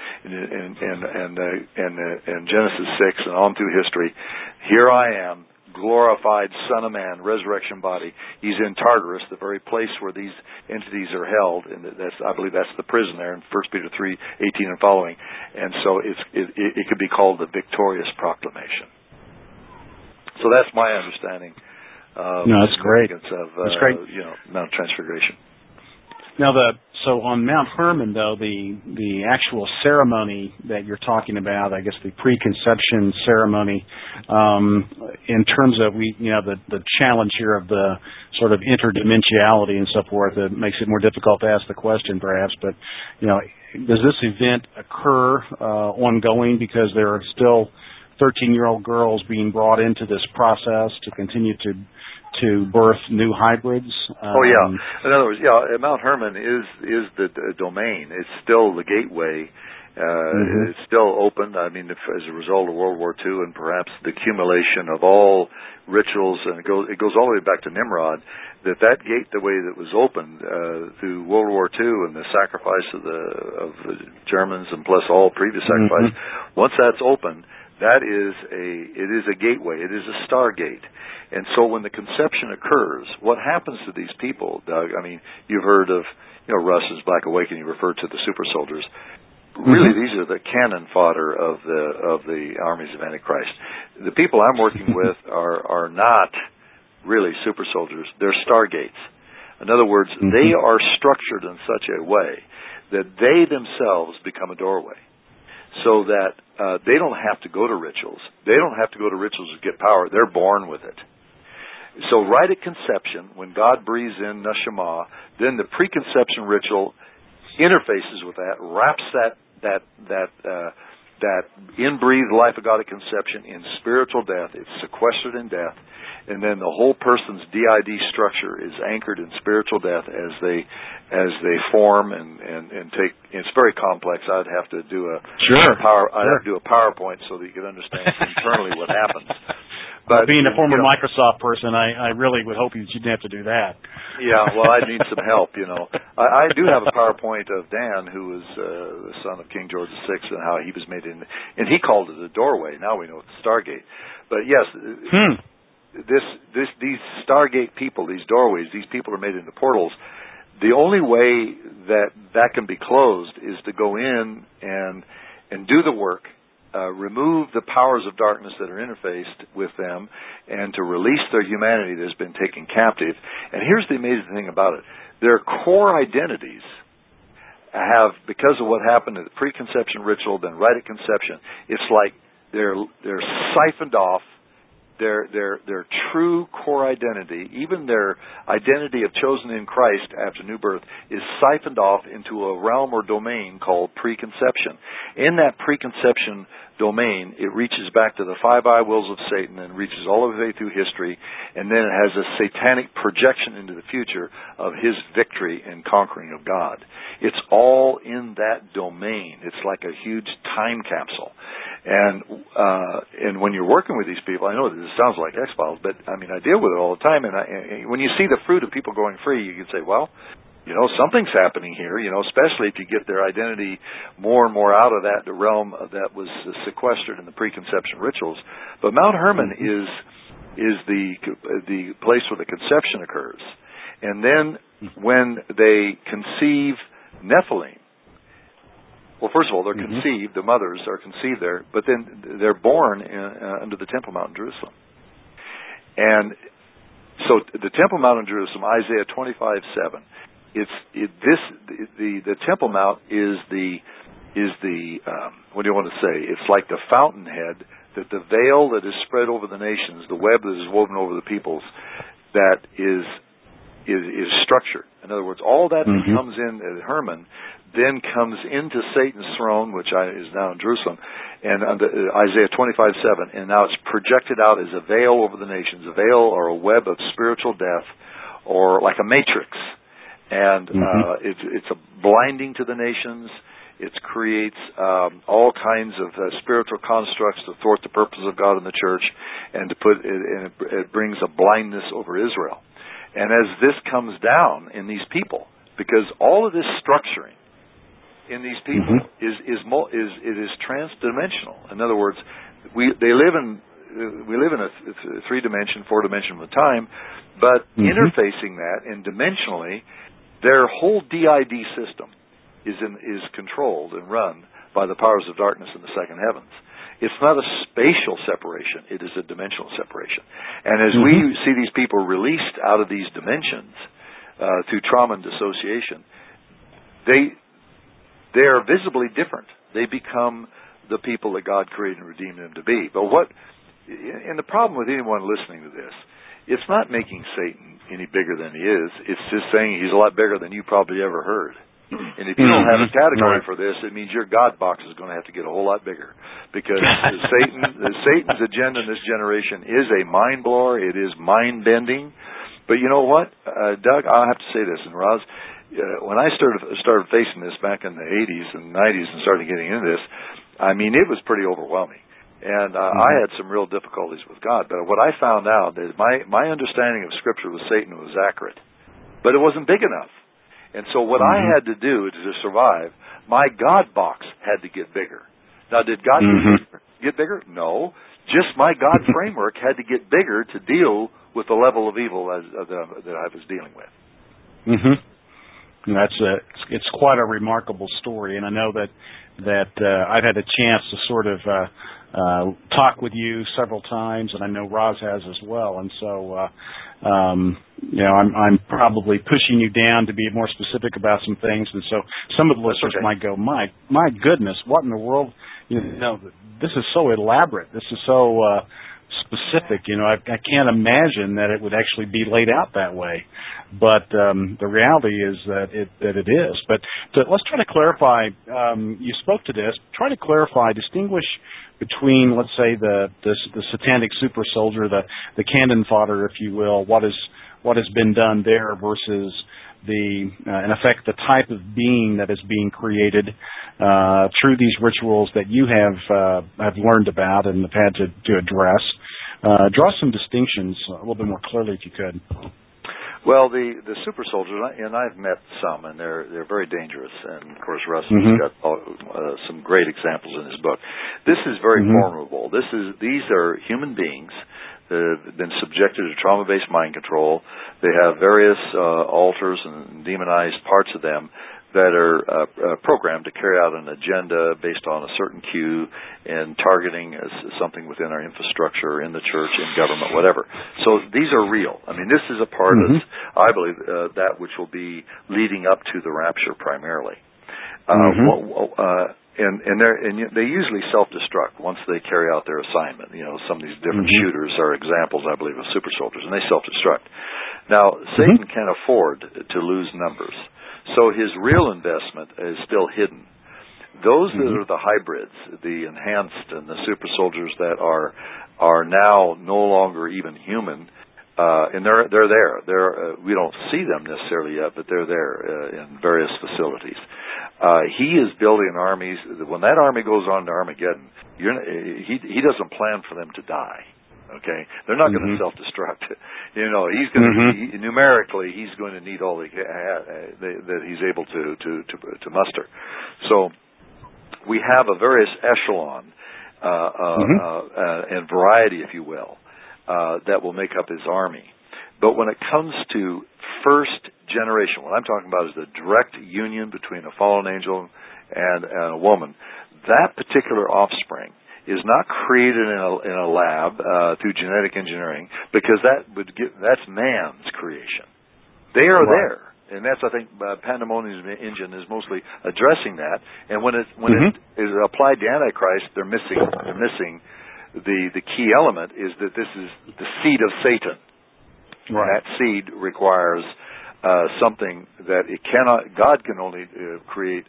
and Genesis 6 and on through history, here I am, glorified Son of Man, resurrection body. He's in Tartarus, the very place where these entities are held, and I believe that's the prison there in 1 Peter 3:18 and following. And so it could be called the victorious proclamation. So that's my understanding of the great. Significance of that's great. Mount Transfiguration. Now, so on Mount Hermon, though, the actual ceremony that you're talking about, I guess the preconception ceremony, in terms of the challenge here of the sort of interdimensionality and so forth, it makes it more difficult to ask the question, perhaps. But does this event occur ongoing because there are still 13-year-old girls being brought into this process to continue to birth new hybrids? In other words, Mount Hermon is the domain. It's still the gateway. It's still open. I mean, as a result of World War II and perhaps the accumulation of all rituals, and it goes all the way back to Nimrod, that gate, the way that was opened through World War II and the sacrifice of the Germans and plus all previous sacrifice, once that's open, it is a gateway. It is a stargate. And so when the conception occurs, what happens to these people, Doug? I mean, you've heard of, Russ's Black Awakening, referred to the super soldiers. Really, these are the cannon fodder of the armies of Antichrist. The people I'm working with are not really super soldiers. They're stargates. In other words, they are structured in such a way that they themselves become a doorway. So that they don't have to go to rituals. They don't have to go to rituals to get power. They're born with it. So right at conception, when God breathes in Neshama, then the preconception ritual interfaces with that, wraps that in-breathed life of God at conception in spiritual death. It's sequestered in death. And then the whole person's DID structure is anchored in spiritual death as they form and take. It's very complex. I'd have to do I'd have to do a PowerPoint so that you could understand internally what happens. But being a former Microsoft person, I really would hope you didn't have to do that. Yeah, well, I need some help. I do have a PowerPoint of Dan, who was the son of King George VI, and how he was made and he called it a doorway. Now we know it's Stargate. But yes. These Stargate people, these doorways, these people are made into portals. The only way that can be closed is to go in and do the work, remove the powers of darkness that are interfaced with them, and to release their humanity that has been taken captive. And here's the amazing thing about it. Their core identities have, because of what happened at the preconception ritual, then right at conception, it's like they're siphoned off. Their true core identity, even their identity of chosen in Christ after new birth, is siphoned off into a realm or domain called preconception. In that preconception domain, it reaches back to the 5 eye wills of Satan and reaches all the way through history, and then it has a satanic projection into the future of his victory and conquering of God. It's all in that domain. It's like a huge time capsule. And when you're working with these people, I know this sounds like X-Files, but I mean, I deal with it all the time. And when you see the fruit of people going free, you can say, well, something's happening here, especially if you get their identity more and more out of that realm that was sequestered in the preconception rituals. But Mount Hermon is the place where the conception occurs. And then when they conceive Nephilim, well, first of all, they're conceived, the mothers are conceived there, but then they're born under the Temple Mount in Jerusalem. And so the Temple Mount in Jerusalem, Isaiah 25:7. The Temple Mount is the what do you want to say? It's like the fountainhead, that the veil that is spread over the nations, the web that is woven over the peoples, that is structured. In other words, all that comes in at Hermon then comes into Satan's throne, which is now in Jerusalem, and Isaiah 25:7, and now it's projected out as a veil over the nations, a veil or a web of spiritual death, or like a matrix. And it's a blinding to the nations. It creates all kinds of spiritual constructs to thwart the purpose of God in the church, and it brings a blindness over Israel. And as this comes down in these people, because all of this structuring in these people is transdimensional. In other words, we live in a 3-dimension, 4-dimension of time, but interfacing that and dimensionally, their whole DID system is controlled and run by the powers of darkness in the second heavens. It's not a spatial separation, it is a dimensional separation. And as we see these people released out of these dimensions through trauma and dissociation, they are visibly different. They become the people that God created and redeemed them to be. But and the problem with anyone listening to this, it's not making Satan any bigger than he is. It's just saying he's a lot bigger than you probably ever heard. And if you don't have a category for this, it means your God box is going to have to get a whole lot bigger. Because Satan's agenda in this generation is a mind blower. It is mind bending. But you know what, Doug? I'll have to say this, and Roz, when I started facing this back in the 80s and 90s and started getting into this, I mean, it was pretty overwhelming. And I had some real difficulties with God. But what I found out is my understanding of Scripture with Satan was accurate. But it wasn't big enough. And so what I had to do to survive, my God box had to get bigger. Now, did God get bigger? No. Just my God framework had to get bigger to deal with the level of evil that I was dealing with. It's quite a remarkable story, and I know that I've had a chance to sort of talk with you several times, and I know Roz has as well. And so, I'm probably pushing you down to be more specific about some things. And so, some of the listeners might go, "My goodness, what in the world? This is so elaborate. This is so specific. I can't imagine that it would actually be laid out that way." But the reality is that it is. But let's try to clarify. You spoke to this. Try to clarify, distinguish between, let's say, the satanic super soldier, the cannon fodder, if you will. What has been done there versus in effect, the type of being that is being created through these rituals that you have learned about and have had to address. Draw some distinctions a little bit more clearly, if you could. Well, the super soldiers, and I've met some, and they're very dangerous. And of course, Russ has got some great examples in his book. This is very formidable. These are human beings that have been subjected to trauma-based mind control. They have various alters and demonized parts of them that are programmed to carry out an agenda based on a certain cue and targeting something within our infrastructure, in the church, in government, whatever. So these are real. I mean, this is a part of, I believe, that which will be leading up to the rapture primarily. And they usually self-destruct once they carry out their assignment. Some of these different shooters are examples, I believe, of super soldiers, and they self-destruct. Now, Satan can't afford to lose numbers. So his real investment is still hidden. Those that are the hybrids, the enhanced and the super soldiers that are now no longer even human, and they're there. We don't see them necessarily yet, but they're there in various facilities. He is building an army. When that army goes on to Armageddon, he doesn't plan for them to die. Okay, they're not going to self-destruct. He's going to numerically. He's going to need all that he's able to muster. So we have a various echelon and variety, if you will, that will make up his army. But when it comes to first generation, what I'm talking about is the direct union between a fallen angel and a woman. That particular offspring is not created in a lab through genetic engineering, because that's man's creation. They are there, and that's, I think, Pandemonium's engine is mostly addressing that. And when it is applied to Antichrist, they're missing the key element is that this is the seed of Satan. Right. That seed requires something that it cannot. God can only create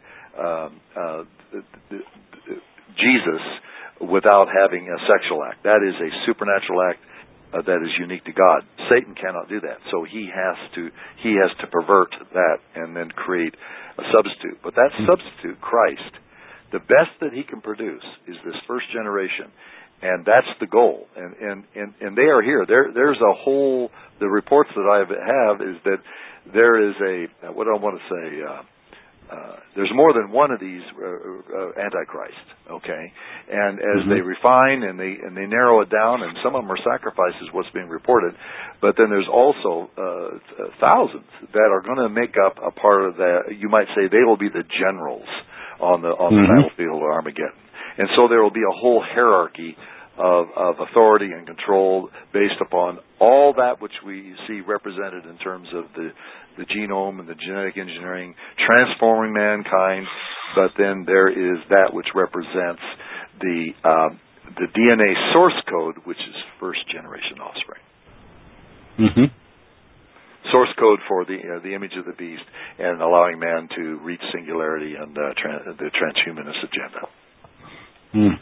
Jesus without having a sexual act. That is a supernatural act that is unique to God. Satan cannot do that, so he has to pervert that and then create a substitute. But that substitute, Christ, the best that he can produce is this first generation, and that's the goal. And they are here. There's a whole. The reports that I have is that there is a what do I want to say. There's more than one of these Antichrist, okay? And as they refine and they narrow it down, and some of them are sacrifices, what's being reported, but then there's also thousands that are going to make up a part of that. You might say they will be the generals on the battlefield of Armageddon. And so there will be a whole hierarchy of authority and control based upon all that which we see represented in terms of the genome and the genetic engineering, transforming mankind, but then there is that which represents the DNA source code, which is first generation offspring. Source code for the image of the beast and allowing man to reach singularity and the transhumanist agenda.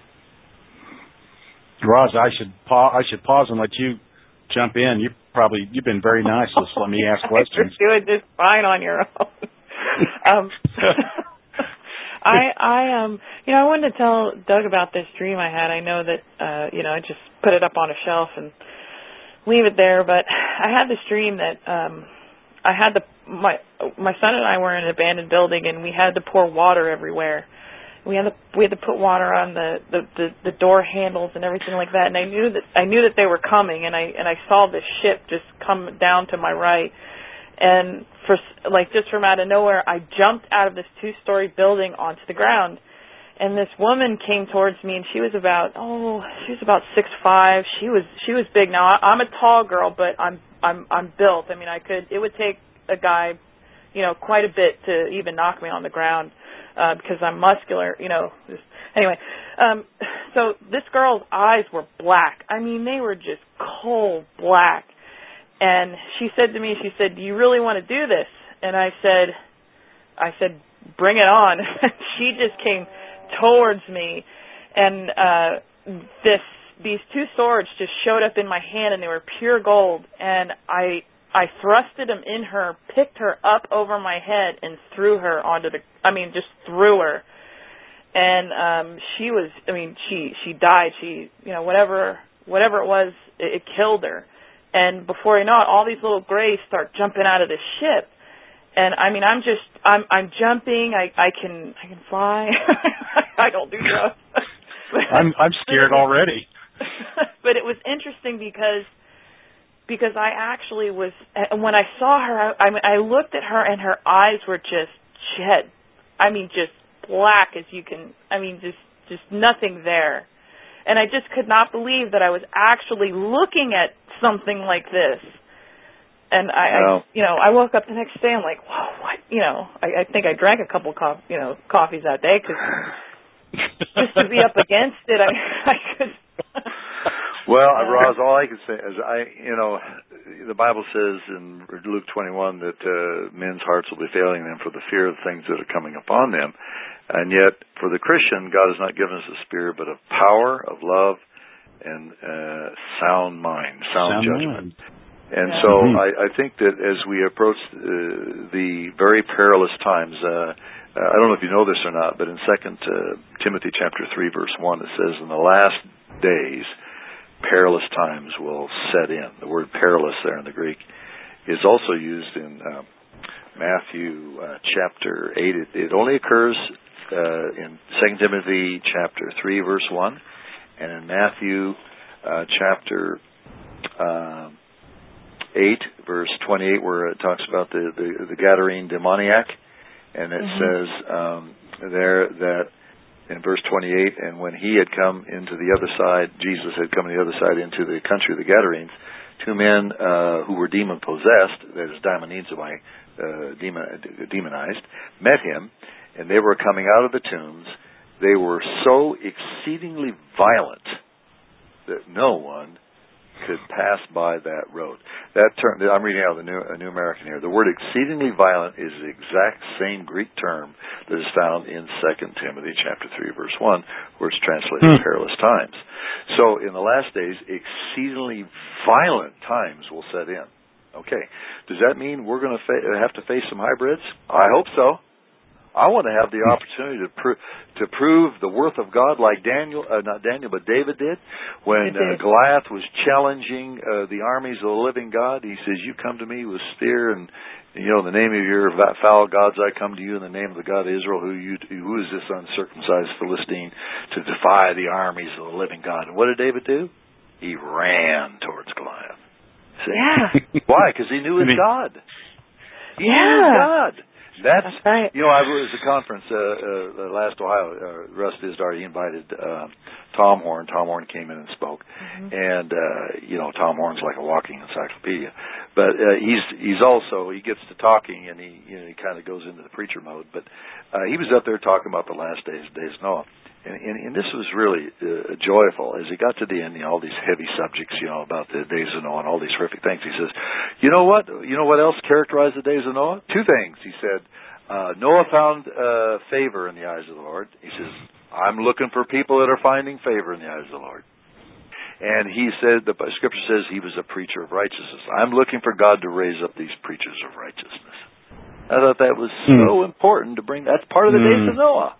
Roz, I should pause and let you jump in. You've been very nice. Let's let me ask questions. You're doing just fine on your own. I wanted to tell Doug about this dream I had. I know that I just put it up on a shelf and leave it there, but I had this dream that I had my son and I were in an abandoned building, and we had to pour water everywhere. We had to put water on the door handles and everything like that. And I knew that they were coming, and I saw this ship just come down to my right. And just from out of nowhere, I jumped out of this 2-story building onto the ground. And this woman came towards me, and she was about 6'5". She was big. Now I'm a tall girl, but I'm built. I mean, it would take a guy, quite a bit to even knock me on the ground. Because I'm muscular, anyway. So this girl's eyes were black. I mean, they were just coal black. And she said to me, "Do you really want to do this?" And I said, "Bring it on." She just came towards me, and these 2 swords just showed up in my hand, and they were pure gold. And I thrusted them in her, picked her up over my head, and threw her just threw her. And she died. She, whatever it was, it killed her. And before you know it, all these little grays start jumping out of the ship. And I'm jumping. I can fly. I don't do drugs. I'm scared already. But it was interesting because I actually was, when I saw her, I looked at her, and her eyes were just jet. Just black as you can, just nothing there. And I just could not believe that I was actually looking at something like this. And I woke up the next day, I'm like, whoa, what? I think I drank a couple coffees that day, because just to be up against it, I could. Well, Roz, all I can say is the Bible says in Luke 21 that men's hearts will be failing them for the fear of the things that are coming upon them. And yet, for the Christian, God has not given us a spirit, but of power, of love, and sound mind, sound judgment. And so I think that as we approach the very perilous times, I don't know if you know this or not, but in 2 Timothy chapter 3, verse 1, it says, in the last days, perilous times will set in. The word perilous there in the Greek is also used in Matthew chapter 8. It only occurs in 2 Timothy chapter 3, verse 1, and in Matthew chapter 8, verse 28, where it talks about the Gadarene demoniac, and it says there that in verse 28, and when he had come into the other side, Jesus had come to the other side into the country of the Gadarenes, 2 men who were demon-possessed, that is demonized, met him, and they were coming out of the tombs. They were so exceedingly violent that no one could pass by that road. That term, I'm reading out of the New American here. The word exceedingly violent is the exact same Greek term that is found in 2 Timothy chapter 3, verse 1, where it's translated perilous times. So in the last days, exceedingly violent times will set in. Okay. Does that mean we're going to have to face some hybrids? I hope so. I want to have the opportunity to prove the worth of God like not Daniel, but David did. When Goliath was challenging the armies of the living God, he says, "You come to me with spear and in the name of your foul gods, I come to you in the name of the God of Israel. Who is this uncircumcised Philistine to defy the armies of the living God?" And what did David do? He ran towards Goliath. See? Yeah. Why? Because he knew his God. He knew his God. That's right. I was at a conference last Ohio. Russ Dizdar, he invited Tom Horn. Tom Horn came in and spoke, and Tom Horn's like a walking encyclopedia. But he gets to talking, and he kind of goes into the preacher mode. But he was up there talking about the last days of Noah. And this was really joyful as he got to the end. All these heavy subjects, about the days of Noah and all these horrific things. He says, "You know what? You know what else characterized the days of Noah? Two things." He said, "Noah found favor in the eyes of the Lord." He says, "I'm looking for people that are finding favor in the eyes of the Lord." And he said, the Scripture says he was a preacher of righteousness. I'm looking for God to raise up these preachers of righteousness. I thought that was so important to bring. That's part of the days of Noah.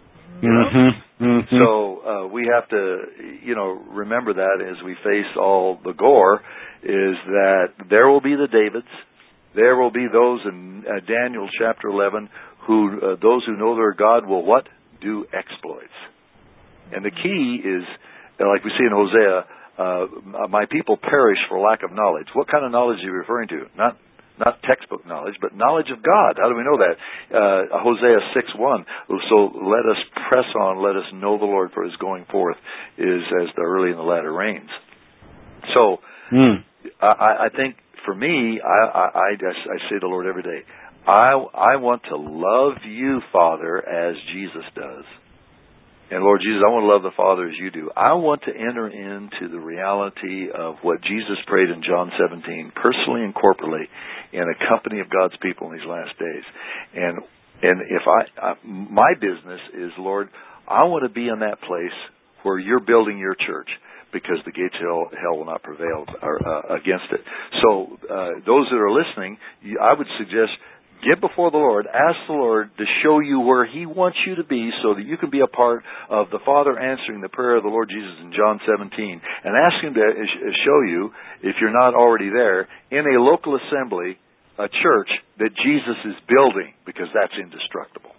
So we have to, remember that as we face all the gore, is that there will be the Davids, there will be those in Daniel chapter 11 who those who know their God will what? Do exploits. And the key is, like we see in Hosea, my people perish for lack of knowledge. What kind of knowledge are you referring to? Not textbook knowledge, but knowledge of God. How do we know that? Hosea 6:1. So let us press on, let us know the Lord, for his going forth is as the early and the latter rains. So I think for me, I say to the Lord every day, I want to love you, Father, as Jesus does. And Lord Jesus, I want to love the Father as you do. I want to enter into the reality of what Jesus prayed in John 17, personally and corporately, in a company of God's people in these last days. And if my business is, Lord, I want to be in that place where you're building your church, because the gates of hell will not prevail against it. So those that are listening, I would suggest, get before the Lord, ask the Lord to show you where he wants you to be so that you can be a part of the Father answering the prayer of the Lord Jesus in John 17. And ask him to show you, if you're not already there, in a local assembly, a church that Jesus is building, because that's indestructible.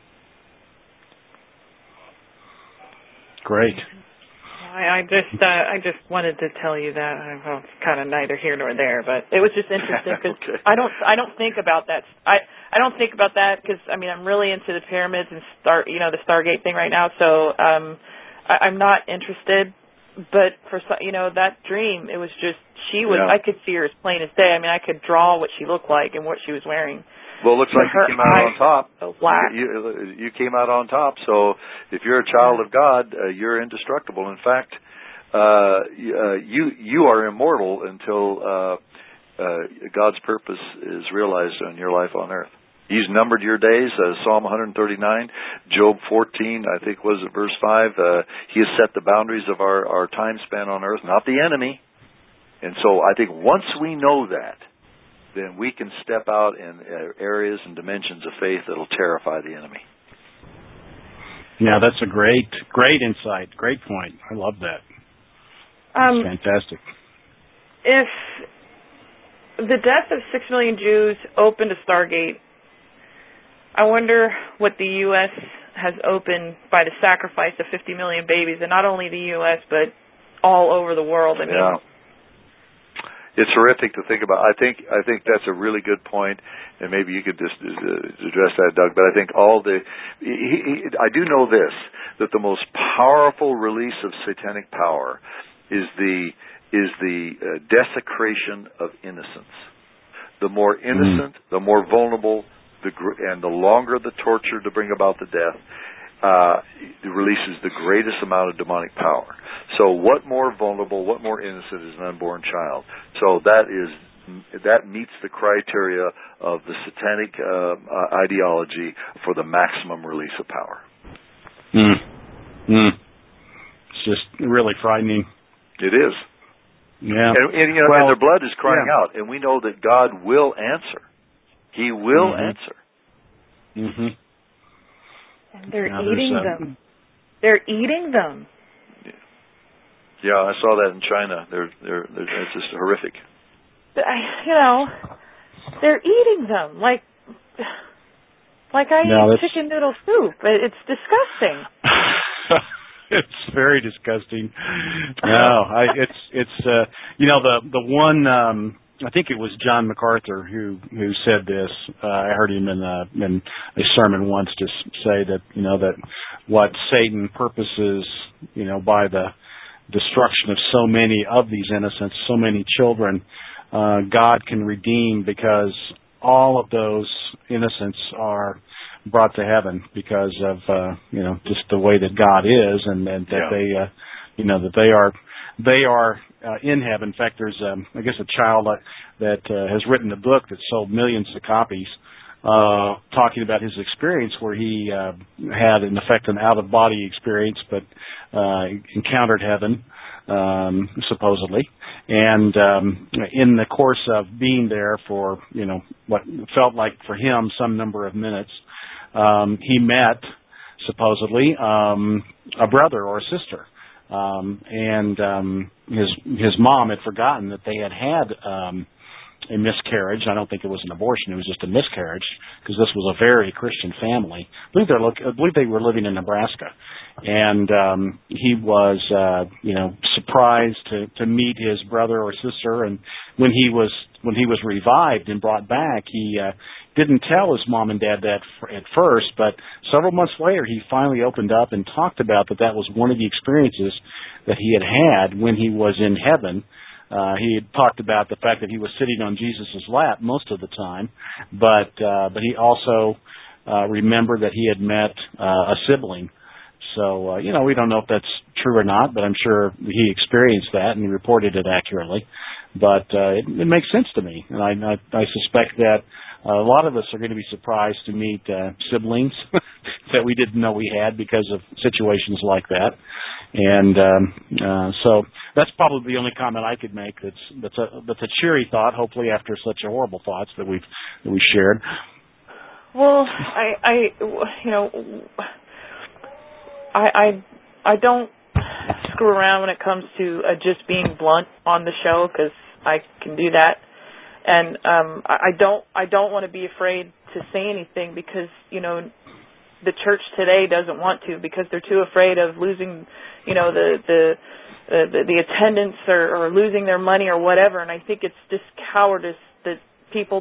Great. I just wanted to tell you that. Well, it's kind of neither here nor there, but it was just interesting because Okay. I don't think about that. I don't think about that because I'm really into the pyramids and the Stargate thing right now. So I'm not interested. But for that dream, it was just I could see her as plain as day. I could draw what she looked like and what she was wearing. Well, it looks like you came out on top. So black. You came out on top. So if you're a child of God, you're indestructible. In fact, you are immortal until God's purpose is realized in your life on earth. He's numbered your days, Psalm 139, Job 14, I think was it verse 5. He has set the boundaries of our time span on earth, not the enemy. And so I think once we know that, then we can step out in areas and dimensions of faith that will terrify the enemy. Yeah, that's a great insight. Great point. I love that. That's fantastic. If the death of 6 million Jews opened a Stargate, I wonder what the U.S. has opened by the sacrifice of 50 million babies, and not only the U.S., but all over the world. It's horrific to think about. I think that's a really good point, and maybe you could just address that, Doug. But I think I do know this, that the most powerful release of satanic power is the desecration of innocence. The more innocent, the more vulnerable, and the longer the torture to bring about the death. releases the greatest amount of demonic power. So what more vulnerable, what more innocent is an unborn child? So that meets the criteria of the satanic ideology for the maximum release of power. It's just really frightening. It is. Yeah. And and their blood is crying out, and we know that God will answer. He will answer. Mm-hmm. And they're eating them. They're eating them. Yeah, I saw that in China. It's just horrific. They're eating them like I eat chicken noodle soup. It's disgusting. It's very disgusting. No, it's the one. I think it was John MacArthur who said this. I heard him in a sermon once just say that that what Satan purposes by the destruction of so many of these innocents, so many children, God can redeem because all of those innocents are brought to heaven because of just the way that God is, and that they are in heaven. In fact, there's I guess a child that has written a book that sold millions of copies, talking about his experience where he had in effect an out of body experience, but encountered heaven supposedly, and in the course of being there for what felt like for him some number of minutes. He met, supposedly, a brother or a sister, and his mom had forgotten that they had a miscarriage. I don't think it was an abortion; it was just a miscarriage because this was a very Christian family. I believe they were living in Nebraska, and he was surprised to meet his brother or sister. And when he was revived and brought back, he didn't tell his mom and dad that at first, but several months later he finally opened up and talked about that was one of the experiences that he had when he was in heaven. He had talked about the fact that he was sitting on Jesus' lap most of the time, but he also remembered that he had met a sibling. So, we don't know if that's true or not, but I'm sure he experienced that and he reported it accurately. But it makes sense to me, and I suspect that a lot of us are going to be surprised to meet siblings that we didn't know we had because of situations like that. And so that's probably the only comment I could make. That's a cheery thought. Hopefully, after such horrible thoughts that we shared. Well, I don't screw around when it comes to just being blunt on the show because I can do that. And I don't want to be afraid to say anything because the church today doesn't want to because they're too afraid of losing the attendance or losing their money or whatever. And I think it's just cowardice that people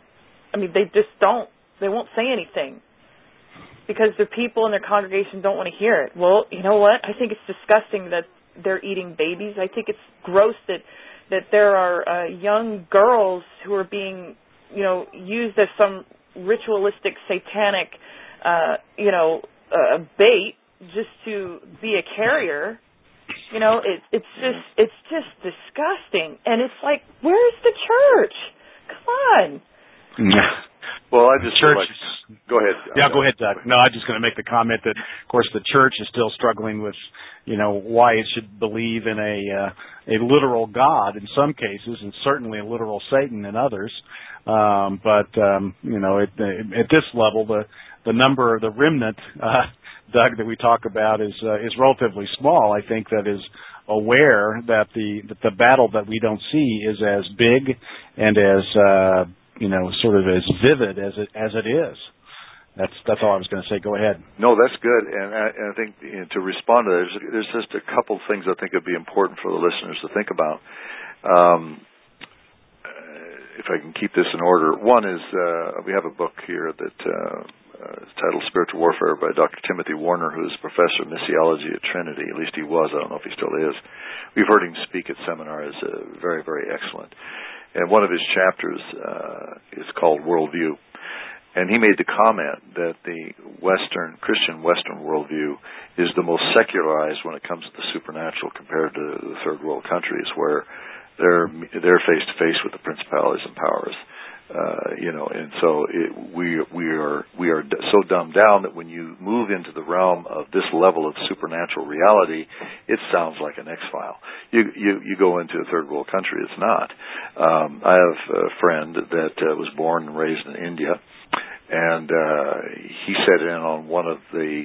they won't say anything because the people in their congregation don't want to hear it. Well, you know what? I think it's disgusting that they're eating babies. I think it's gross that there are young girls who are being, used as some ritualistic satanic, bait just to be a carrier. It's just disgusting. And it's like, where's the church? Come on. Well, I just go ahead. Yeah, go ahead, Doug. No, I'm just going to make the comment that, of course, the church is still struggling with, why it should believe in a literal God in some cases, and certainly a literal Satan in others. But at this level, the number of the remnant, Doug, that we talk about is relatively small. I think that is aware that the battle that we don't see is as big and as sort of as vivid as it is. That's all I was going to say. Go ahead. No, that's good. And I think to respond to that, there's just a couple of things I think would be important for the listeners to think about. If I can keep this in order. One is we have a book here that is titled Spiritual Warfare by Dr. Timothy Warner, who is professor of missiology at Trinity. At least he was. I don't know if he still is. We've heard him speak at seminars. Very, very excellent. And one of his chapters is called Worldview. And he made the comment that the Christian Western worldview is the most secularized when it comes to the supernatural compared to the third world countries, where they're face to face with the principalities and powers. And so we are so dumbed down that when you move into the realm of this level of supernatural reality, it sounds like an X-file. You go into a third world country, it's not. I have a friend that was born and raised in India, and he sat in on one of the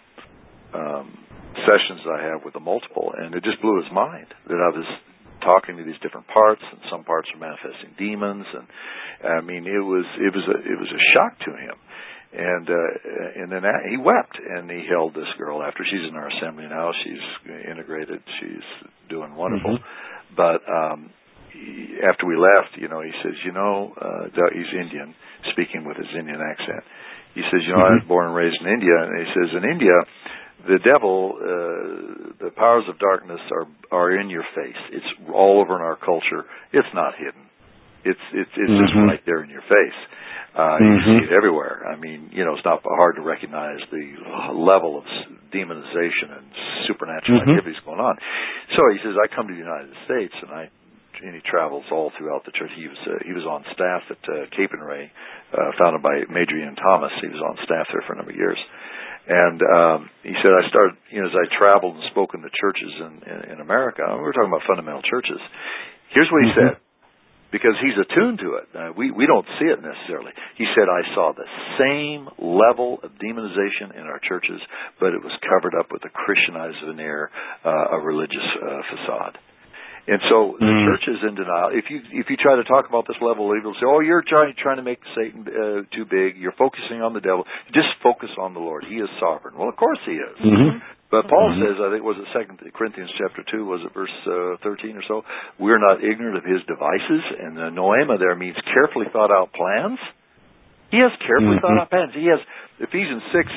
sessions I have with the multiple, and it just blew his mind that I was talking to these different parts, and some parts are manifesting demons, and I mean it was a shock to him, and then he wept, and he held this girl after. She's in our assembly now. She's integrated. She's doing wonderful, but after we left, he says, he's Indian, speaking with his Indian accent. He says, I was born and raised in India, and he says, in India, the devil, the powers of darkness are in your face. It's all over in our culture. It's not hidden. It's just right there in your face. You see it everywhere. I mean, it's not hard to recognize the level of demonization and supernatural activities going on. So he says, I come to the United States, and he travels all throughout the church. He was on staff at Cape and Ray, founded by Major Ian Thomas. He was on staff there for a number of years. And he said, I started, as I traveled and spoke in the churches in America, we were talking about fundamental churches. Here's what he said, because he's attuned to it. We don't see it necessarily. He said, I saw the same level of demonization in our churches, but it was covered up with a Christianized veneer, a religious facade. And so the church is in denial. If you try to talk about this level of evil, say, "Oh, you're trying to make Satan too big. You're focusing on the devil." Just focus on the Lord. He is sovereign. Well, of course He is. But Paul says, I think, was it 2 Corinthians chapter 2? Was it verse 13 or so? We're not ignorant of His devices, and the noema there means carefully thought out plans. He has carefully thought out plans. He has Ephesians 6.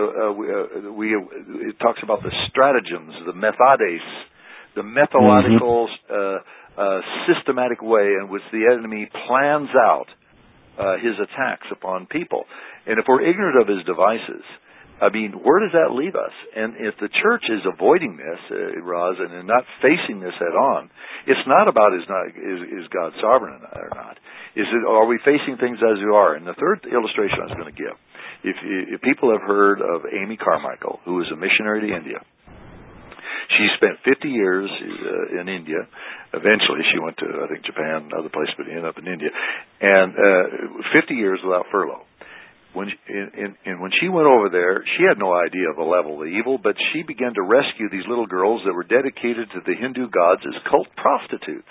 It talks about the stratagems, the methodes, the methodological, systematic way in which the enemy plans out his attacks upon people. And if we're ignorant of his devices, I mean, where does that leave us? And if the church is avoiding this, Roz, and not facing this head on, it's not about is God sovereign or not. Are we facing things as we are? And the third illustration I was going to give, if people have heard of Amy Carmichael, who was a missionary to India. She spent 50 years in India. Eventually, she went to, I think, Japan, other places, but ended up in India. And 50 years without furlough. When she went over there, she had no idea of the level of evil, but she began to rescue these little girls that were dedicated to the Hindu gods as cult prostitutes.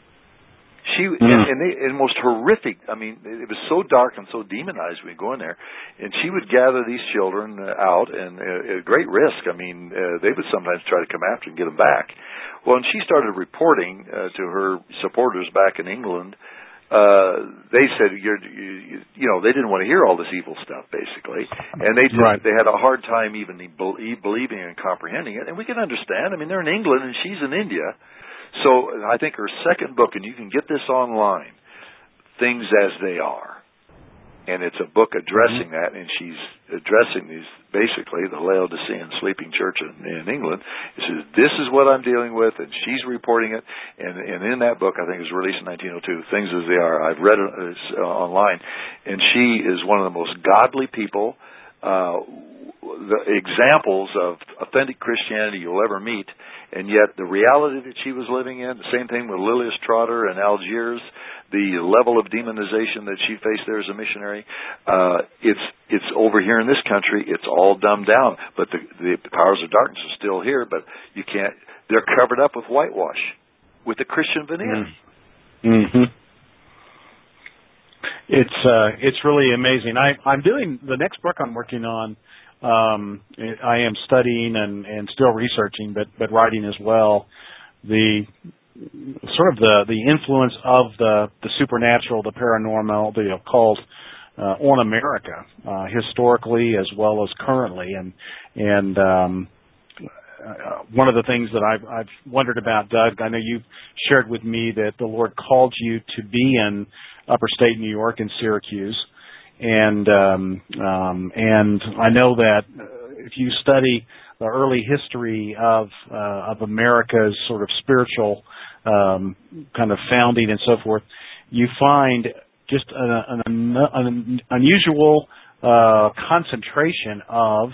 And most horrific. I mean, it was so dark and so demonized when we go in there. And she would gather these children out, and at great risk. I mean, they would sometimes try to come after and get them back. Well, when she started reporting to her supporters back in England, they said, they didn't want to hear all this evil stuff, basically, and they had a hard time even believing and comprehending it. And we can understand. I mean, they're in England and she's in India. So I think her second book, and you can get this online, Things as They Are. And it's a book addressing that, and she's addressing basically the Laodicean sleeping church in England. She says, this is what I'm dealing with, and she's reporting it. And in that book, I think it was released in 1902, Things as They Are. I've read it online. And she is one of the most godly people, the examples of authentic Christianity you'll ever meet. And yet the reality that she was living in, the same thing with Lilias Trotter in Algiers, the level of demonization that she faced there as a missionary, it's over here in this country, it's all dumbed down. But the powers of darkness are still here, but you can't, they're covered up with whitewash, with the Christian veneer. It's really amazing. I'm doing the next book I'm working on. I am studying and still researching, but writing as well. The sort of the influence of the supernatural, the paranormal, the occult on America, historically as well as currently, and one of the things that I've wondered about, Doug, I know you've shared with me that the Lord called you to be in Upper State New York in Syracuse. and I know that if you study the early history of America's sort of spiritual kind of founding and so forth, you find just an unusual concentration of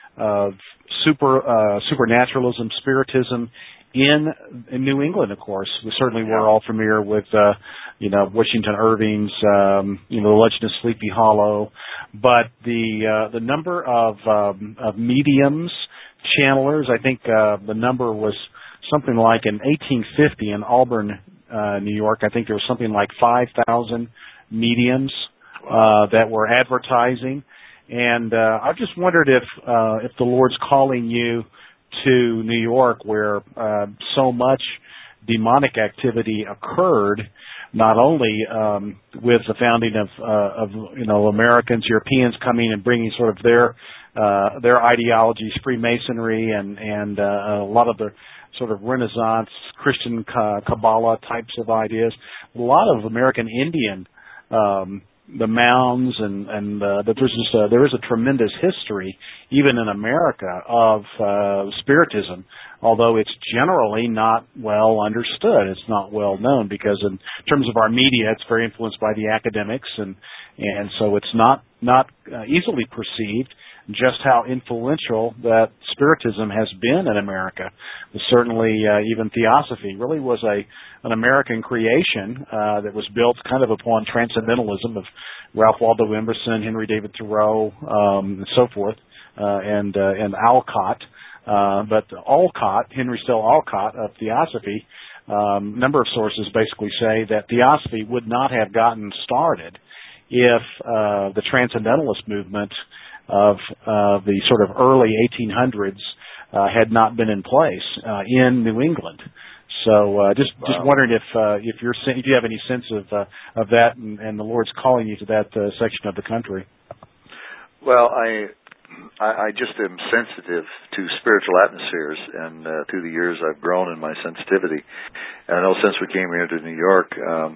supernaturalism, spiritism in New England. Of course, we certainly were all familiar with Washington Irving's The Legend of Sleepy Hollow, but the number of mediums, channelers, I think the number was something like in 1850 in Auburn, New York, I think there was something like 5,000 mediums that were advertising. And I just wondered if the Lord's calling you to New York, where so much demonic activity occurred, not only with the founding of Americans, Europeans coming and bringing sort of their ideologies, Freemasonry, and a lot of the sort of Renaissance Christian Kabbalah types of ideas. A lot of American Indian, the mounds, and there is a tremendous history, even in America, of Spiritism, although it's generally not well understood. It's not well known because in terms of our media, it's very influenced by the academics, and so it's not easily perceived just how influential that Spiritism has been in America. Certainly, even Theosophy really was an American creation that was built kind of upon transcendentalism of Ralph Waldo Emerson, Henry David Thoreau, and so forth, and Alcott. But Alcott, Henry Still Alcott of Theosophy, number of sources basically say that Theosophy would not have gotten started if the transcendentalist movement of the sort of early 1800s had not been in place in New England. So just wondering if you have any sense of that, and the Lord's calling you to that section of the country. Well, I just am sensitive to spiritual atmospheres, and through the years I've grown in my sensitivity. And I know since we came here to New York,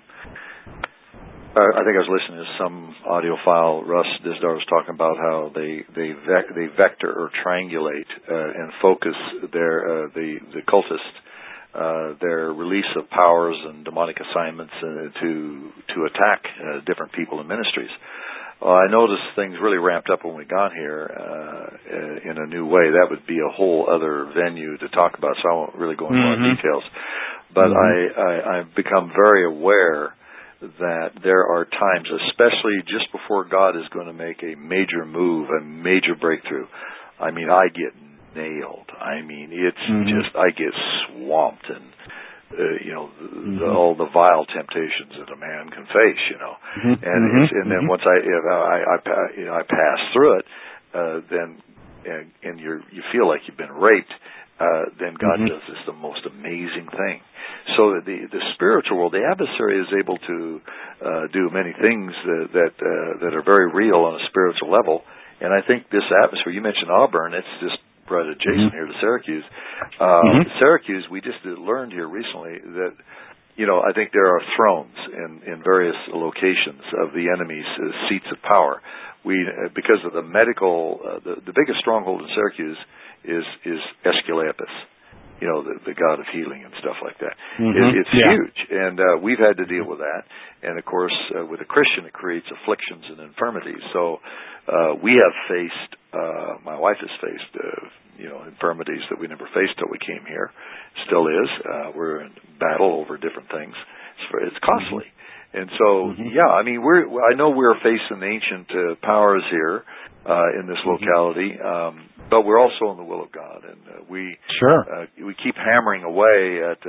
I think I was listening to some audio file. Russ Dizdar was talking about how they vector or triangulate and focus the cultists, their release of powers and demonic assignments to attack different people and ministries. I noticed things really ramped up when we got here in a new way. That would be a whole other venue to talk about, so I won't really go into more details. But I've become very aware that there are times, especially just before God is going to make a major move, a major breakthrough. I mean, I get nailed. I mean, it's just, I get swamped, and all the vile temptations that a man can face, and then once I pass through it, then and you feel like you've been raped. Then God does this the most amazing thing. So the spiritual world, the adversary is able to do many things that are very real on a spiritual level. And I think this atmosphere, you mentioned Auburn, it's just right adjacent here to Syracuse. Syracuse, we just learned here recently that, I think there are thrones in various locations of the enemy's seats of power. Because of the medical, the biggest stronghold in Syracuse is Aesculapius, the god of healing and stuff like that. It's huge, and we've had to deal with that. And of course, with a Christian, it creates afflictions and infirmities. So we have faced, my wife has faced, infirmities that we never faced till we came here. Still is. We're in battle over different things. It's costly. And so, I mean, I know we're facing ancient powers here in this locality, but we're also in the will of God, and we keep hammering away at.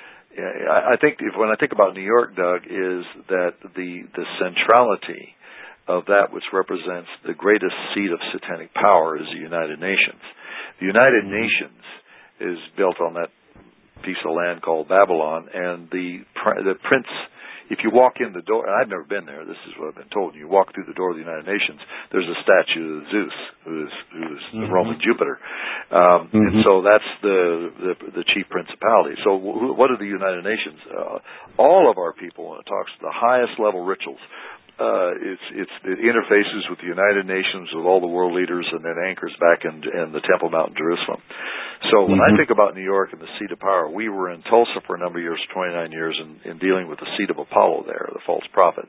I think when I think about New York, Doug, is that the centrality of that which represents the greatest seat of satanic power is the United Nations. The United Nations is built on that piece of land called Babylon, and the prince. If you walk in the door, and I've never been there, this is what I've been told. You walk through the door of the United Nations, there's a statue of Zeus, who's the Roman Jupiter. And so that's the chief principality. So what are the United Nations? All of our people, when it talks to the highest level rituals, it interfaces with the United Nations, with all the world leaders, and then anchors back in the Temple Mount in Jerusalem. So when I think about New York and the seat of power, we were in Tulsa for a number of years, 29 years, in dealing with the seat of Apollo there, the false prophet.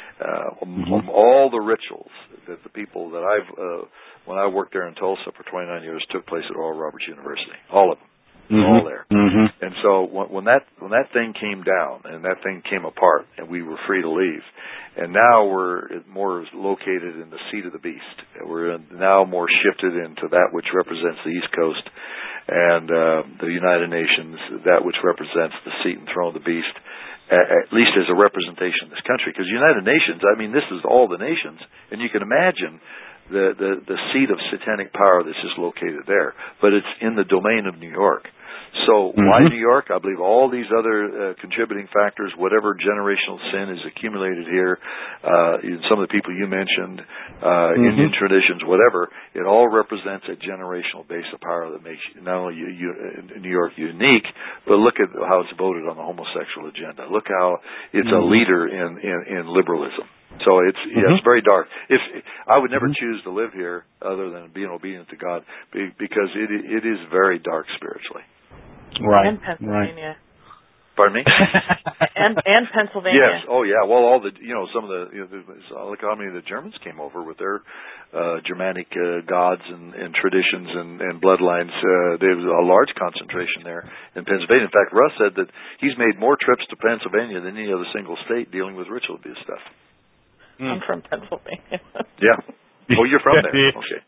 All the rituals that the people that when I worked there in Tulsa for 29 years took place at Oral Roberts University. All of them. All there. And so when that thing came down and that thing came apart and we were free to leave, and now we're more located in the seat of the beast. We're now more shifted into that which represents the East Coast and the United Nations, that which represents the seat and throne of the beast, at least as a representation of this country. Because United Nations, I mean, this is all the nations, and you can imagine the seat of satanic power that's just located there. But it's in the domain of New York. So why New York? I believe all these other contributing factors, whatever generational sin is accumulated here, some of the people you mentioned, Indian traditions, whatever, it all represents a generational base of power that makes not only New York unique, but look at how it's voted on the homosexual agenda. Look how it's a leader in liberalism. So it's very dark. I would never choose to live here other than being obedient to God, because it is very dark spiritually. Right. And Pennsylvania. Right. Pardon me? and Pennsylvania. Yes. Oh, yeah. Well, all the some of the look how many of the Germans came over with their Germanic gods and traditions and bloodlines. There was a large concentration there in Pennsylvania. In fact, Russ said that he's made more trips to Pennsylvania than any other single state dealing with ritual abuse stuff. I'm from Pennsylvania. Yeah. Oh, you're from there. Okay.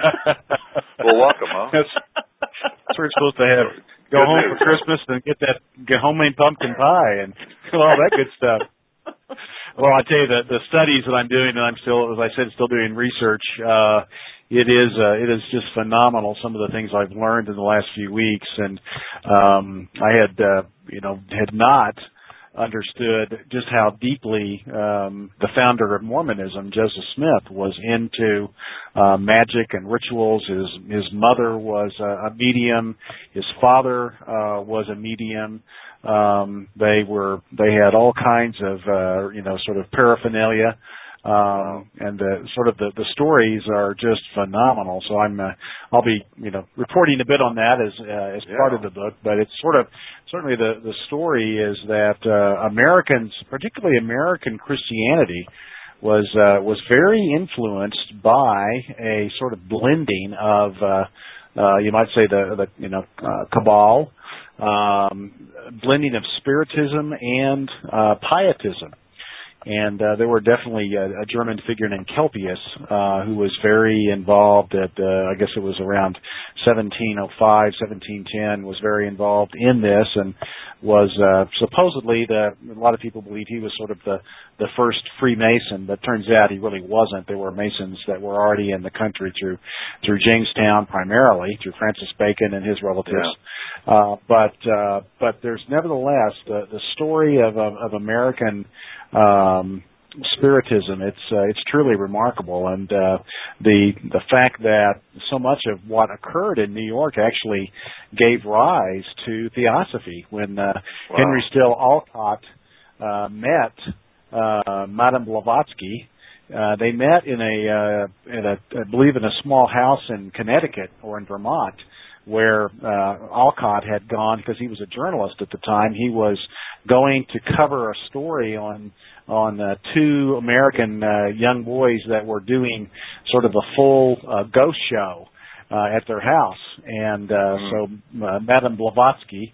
Well, welcome, huh? That's what we're supposed to have. Go home for Christmas and get homemade pumpkin pie and all that good stuff. Well, I tell you, the studies that I'm doing, and I'm still, as I said, still doing research. It is just phenomenal. Some of the things I've learned in the last few weeks, and I had not understood just how deeply the founder of Mormonism, Joseph Smith, was into magic and rituals. His mother was a medium. His father was a medium. They had all kinds of sort of paraphernalia. And the stories are just phenomenal. So I'll be reporting a bit on that as part of the book. But it's certainly the story is that Americans, particularly American Christianity, was very influenced by a sort of blending of you might say the Cabal, blending of Spiritism and Pietism. And there were definitely a German figure named Kelpius who was very involved at, I guess it was around 1705, 1710, was very involved in this and was supposedly, a lot of people believe he was sort of the first Freemason, but turns out he really wasn't. There were Masons that were already in the country through Jamestown primarily, through Francis Bacon and his relatives. Yeah. But there's nevertheless the story of American Spiritism. It's truly remarkable, and the fact that so much of what occurred in New York actually gave rise to Theosophy. When Henry Still Alcott met Madame Blavatsky, they met in I believe in a small house in Connecticut or in Vermont, where Alcott had gone, because he was a journalist at the time. He was going to cover a story on two American young boys that were doing sort of a full ghost show at their house. And so Madame Blavatsky,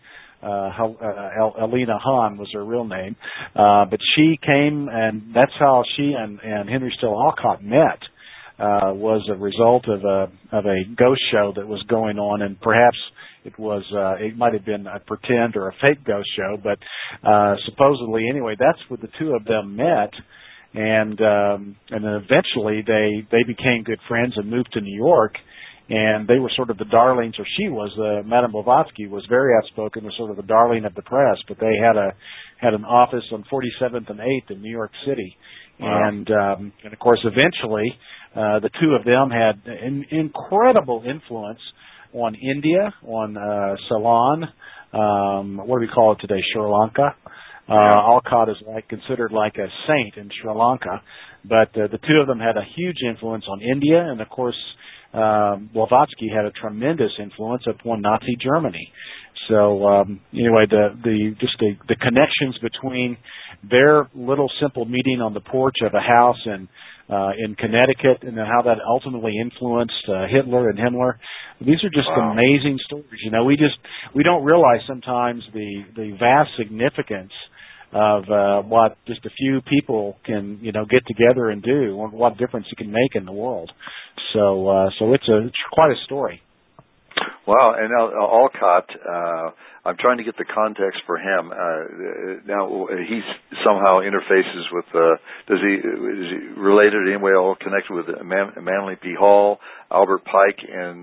Elena Hahn was her real name, but she came, and that's how she and Henry Still Alcott met. Was a result of a ghost show that was going on, and perhaps it might have been a pretend or a fake ghost show, but supposedly anyway, that's where the two of them met, and then eventually they became good friends and moved to New York, and they were sort of the darlings, or she was, Madame Blavatsky was very outspoken, was sort of the darling of the press, but they had an office on 47th and 8th in New York City. Wow. And of course, eventually, the two of them had an incredible influence on India, on Ceylon, what do we call it today, Sri Lanka, Alcott is considered like a saint in Sri Lanka, but the two of them had a huge influence on India, and of course, Blavatsky had a tremendous influence upon Nazi Germany. So anyway, the connections between their little simple meeting on the porch of a house in Connecticut, and how that ultimately influenced Hitler and Himmler. These are just amazing stories. We don't realize sometimes the vast significance of what just a few people can get together and do, what difference it can make in the world. So it's quite a story. Wow, and now Alcott, I'm trying to get the context for him. Now he somehow interfaces with. Is he related in any way, all connected with Manly P. Hall, Albert Pike,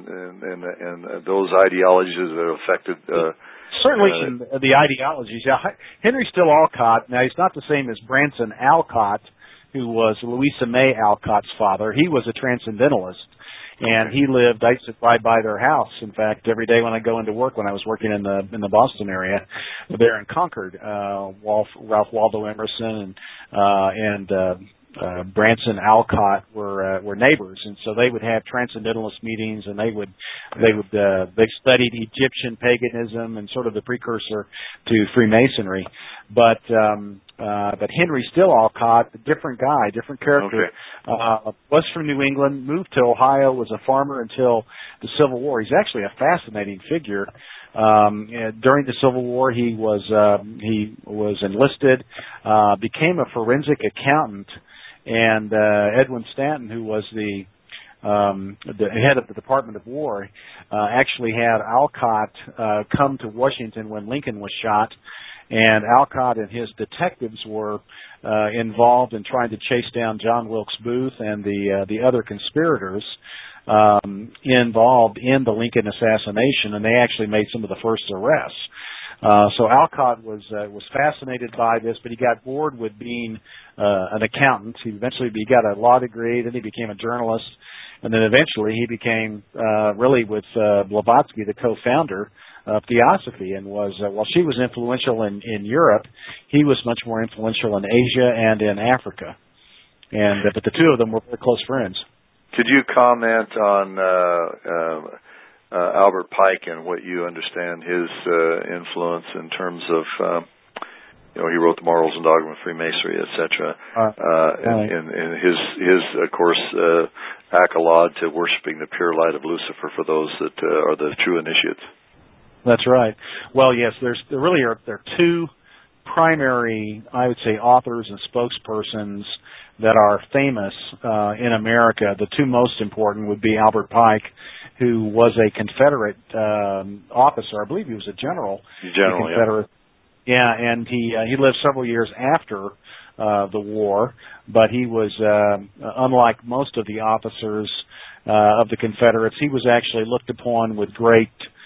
and those ideologies that affected? Certainly, in the ideologies. Yeah, Henry Still Alcott. Now he's not the same as Branson Alcott, who was Louisa May Alcott's father. He was a transcendentalist. And he lived, I used to ride by their house, in fact, every day when I go into work when I was working in the Boston area, there in Concord. Ralph Waldo Emerson and Branson Alcott were neighbors, and so they would have transcendentalist meetings, and they studied Egyptian paganism and sort of the precursor to Freemasonry. But Henry Still Alcott, different guy, different character, was from New England, moved to Ohio, was a farmer until the Civil War. He's actually a fascinating figure. During the Civil War, he was enlisted, became a forensic accountant, and Edwin Stanton, who was the head of the Department of War, actually had Alcott come to Washington when Lincoln was shot. And Alcott and his detectives were involved in trying to chase down John Wilkes Booth and the other conspirators involved in the Lincoln assassination, and they actually made some of the first arrests. So Alcott was fascinated by this, but he got bored with being an accountant. He got a law degree, then he became a journalist, and then eventually he became really with Blavatsky, the co-founder of Theosophy, and was while she was influential in Europe, he was much more influential in Asia and in Africa. And but the two of them were very close friends. Could you comment on Albert Pike and what you understand his influence in terms of he wrote the Morals and Dogma of Freemasonry, etc. And his of course accolade to worshiping the pure light of Lucifer for those that are the true initiates. That's right. Well, yes, there are two primary, I would say, authors and spokespersons that are famous in America. The two most important would be Albert Pike, who was a Confederate officer. I believe he was a general. General, Confederate. Yeah, and he lived several years after the war, but he was unlike most of the officers of the Confederates. He was actually looked upon with great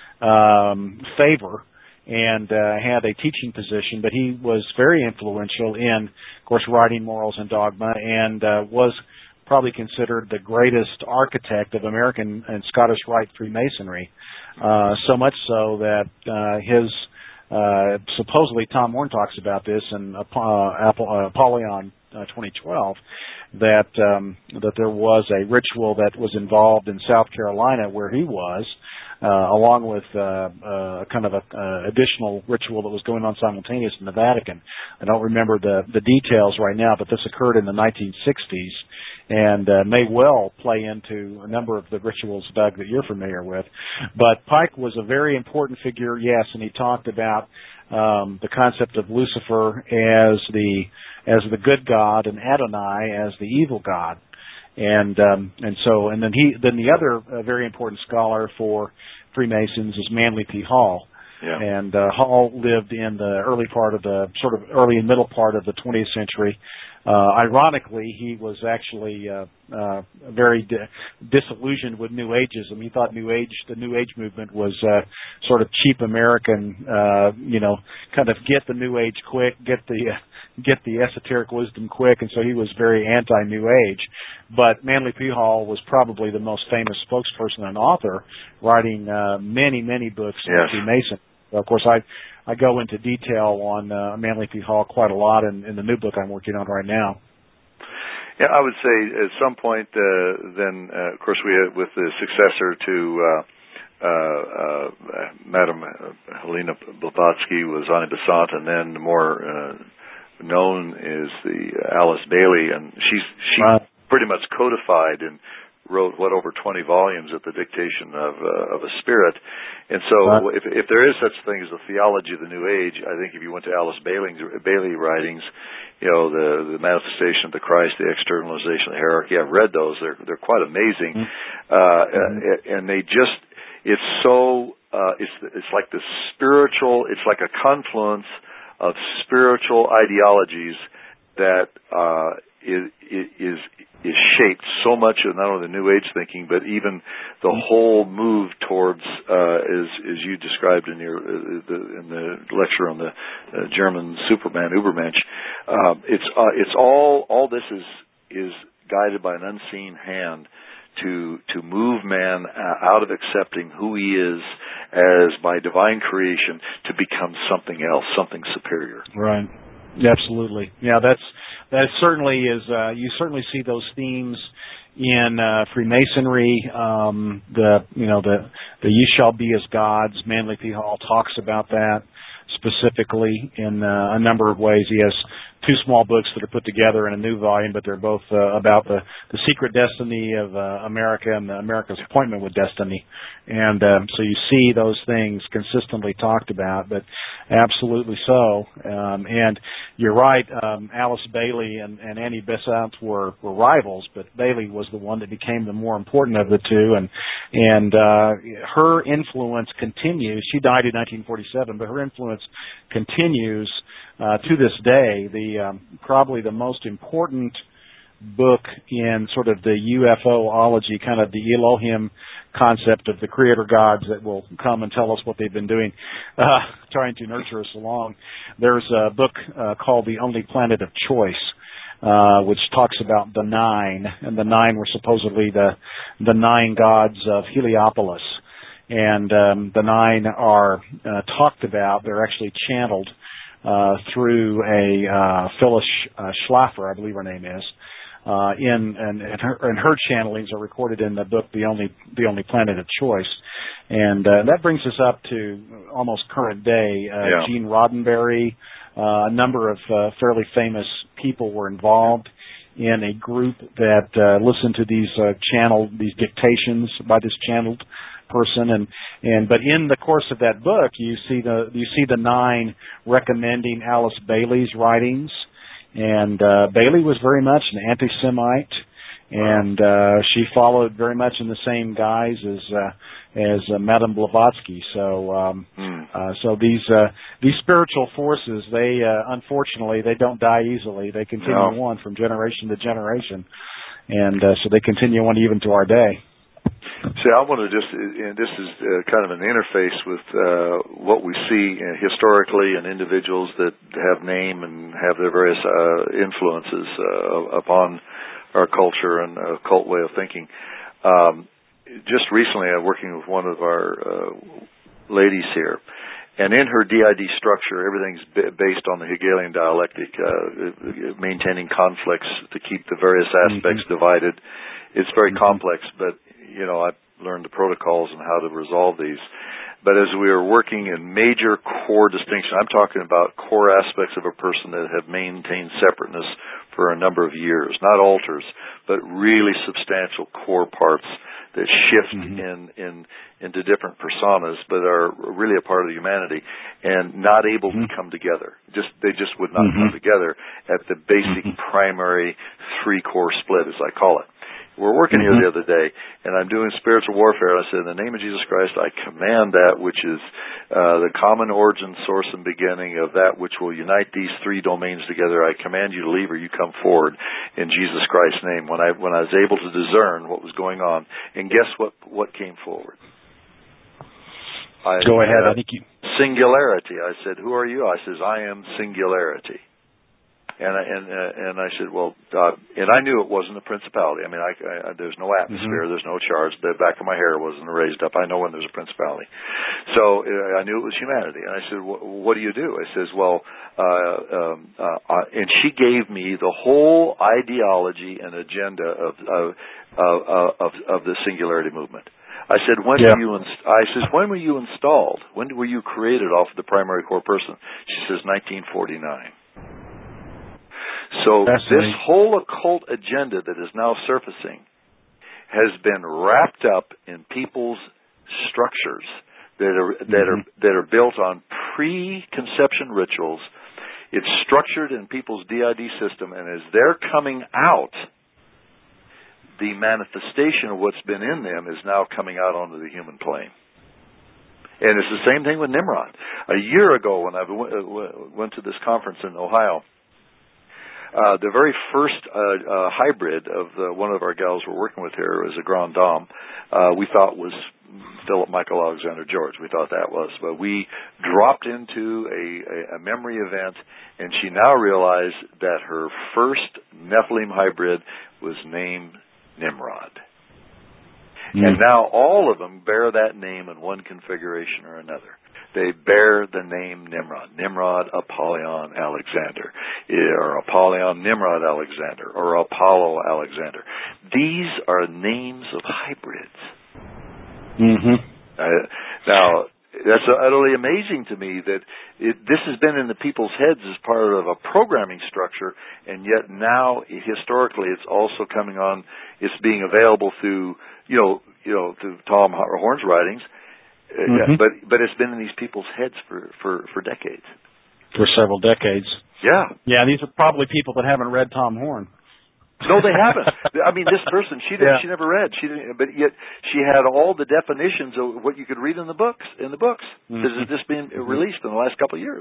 favor and had a teaching position, but he was very influential in, of course, writing Morals and Dogma, and was probably considered the greatest architect of American and Scottish Rite Freemasonry, so much so that his supposedly Tom Horn talks about this in Apollyon 2012, that there was a ritual that was involved in South Carolina where he was, along with kind of a additional ritual that was going on simultaneous in the Vatican. I don't remember the details right now, but this occurred in the 1960s and may well play into a number of the rituals, Doug, that you're familiar with. But Pike was a very important figure, yes, and he talked about the concept of Lucifer as the good God and Adonai as the evil God. And then the other very important scholar for Freemasons is Manly P. Hall. Yeah. And Hall lived in the early and middle part of the 20th century. Ironically, he was actually very disillusioned with New Ageism. He thought the New Age movement was sort of cheap American, kind of get the New Age quick, get the esoteric wisdom quick, and so he was very anti-New Age. But Manly P. Hall was probably the most famous spokesperson and author, writing many, many books on Freemasonry. Of course, I go into detail on Manly P. Hall quite a lot in the new book I'm working on right now. Yeah, I would say at some point, then, of course, with the successor to Madame Helena Blavatsky was Annie Besant, and then more known is the Alice Bailey, and she pretty much codified and wrote over 20 volumes at the dictation of a spirit. And so if there is such thing as the theology of the New Age, I think if you went to Alice Bailey writings, the manifestation of the Christ, the externalization of the hierarchy, I've read those. They're quite amazing. And they just, it's like the spiritual, it's like a confluence of spiritual ideologies that is shaped so much of not only the New Age thinking, but even the whole move towards, as you described in the lecture on the German Superman Übermensch. It's all this is guided by an unseen hand to move man out of accepting who he is as by divine creation to become something else, something superior. Right. Absolutely. Yeah, that certainly is. You certainly see those themes in Freemasonry. The "Ye shall be as gods." Manly P. Hall talks about that specifically in a number of ways. He has two small books that are put together in a new volume, but they're both about the secret destiny of America and America's appointment with destiny. And so you see those things consistently talked about, but absolutely so. And you're right, Alice Bailey and Annie Besant were rivals, but Bailey was the one that became the more important of the two, and her influence continues. She died in 1947, but her influence continues to this day. Probably the most important book in sort of the UFOlogy, kind of the Elohim concept of the creator gods that will come and tell us what they've been doing, trying to nurture us along. There's a book called The Only Planet of Choice, which talks about the nine, and the nine were supposedly the nine gods of Heliopolis. And the nine are talked about. They're actually channeled through a Phyllis Schlaffer, I believe her name is, and her channelings are recorded in the book The Only Planet of Choice, and that brings us up to almost current day. Gene Roddenberry, a number of fairly famous people were involved in a group that listened to these dictations by this channeled person, but in the course of that book, you see the nine recommending Alice Bailey's writings, and Bailey was very much an anti-Semite, and she followed very much in the same guise as Madame Blavatsky. So these spiritual forces, they unfortunately they don't die easily. They continue on from generation to generation, and so they continue on even to our day. See, I want to and this is kind of an interface with what we see historically in individuals that have name and have their various influences upon our culture and cult way of thinking. Just recently, I'm working with one of our ladies here, and in her DID structure, everything's based on the Hegelian dialectic, maintaining conflicts to keep the various aspects divided. It's very complex, but I've learned the protocols and how to resolve these. But as we are working in major core distinction, I'm talking about core aspects of a person that have maintained separateness for a number of years, not alters, but really substantial core parts that shift into different personas, but are really a part of humanity and not able to come together. They just would not come together at the basic primary three-core split, as I call it. We're working here the other day, and I'm doing spiritual warfare. I said, in the name of Jesus Christ, I command that which is the common origin, source, and beginning of that which will unite these three domains together. I command you to leave or you come forward in Jesus Christ's name. When I was able to discern what was going on, and guess what came forward? Go ahead. I think you. Singularity. I said, who are you? I says, I am singularity. And I said, well, and I knew it wasn't a principality. I mean, there's no atmosphere, there's no charge. The back of my hair wasn't raised up. I know when there's a principality. So I knew it was humanity. And I said, what do you do? I says, well, and she gave me the whole ideology and agenda of the Singularity Movement. I said, when were you installed? When were you created off of the primary core person? She says, 1949. So this whole occult agenda that is now surfacing has been wrapped up in people's structures that are built on preconception rituals. It's structured in people's DID system, and as they're coming out, the manifestation of what's been in them is now coming out onto the human plane. And it's the same thing with Nimrod. A year ago, when I went to this conference in Ohio, the very first hybrid of one of our gals we're working with here is a Grand Dame. We thought was Philip Michael Alexander George. We thought that was. But we dropped into a memory event, and she now realized that her first Nephilim hybrid was named Nimrod. And now all of them bear that name in one configuration or another. They bear the name Nimrod. Nimrod Apollyon Alexander, or Apollyon Nimrod Alexander, or Apollo Alexander. These are names of hybrids. Now, that's utterly amazing to me that this has been in the people's heads as part of a programming structure, and yet now, historically, it's also coming on. It's being available through, through Tom Horn's writings. But it's been in these people's heads for decades. For several decades. Yeah. Yeah, these are probably people that haven't read Tom Horn. No, they haven't. I mean, this person, she never read. She didn't, but yet she had all the definitions of what you could read in the books. This has just been released in the last couple of years.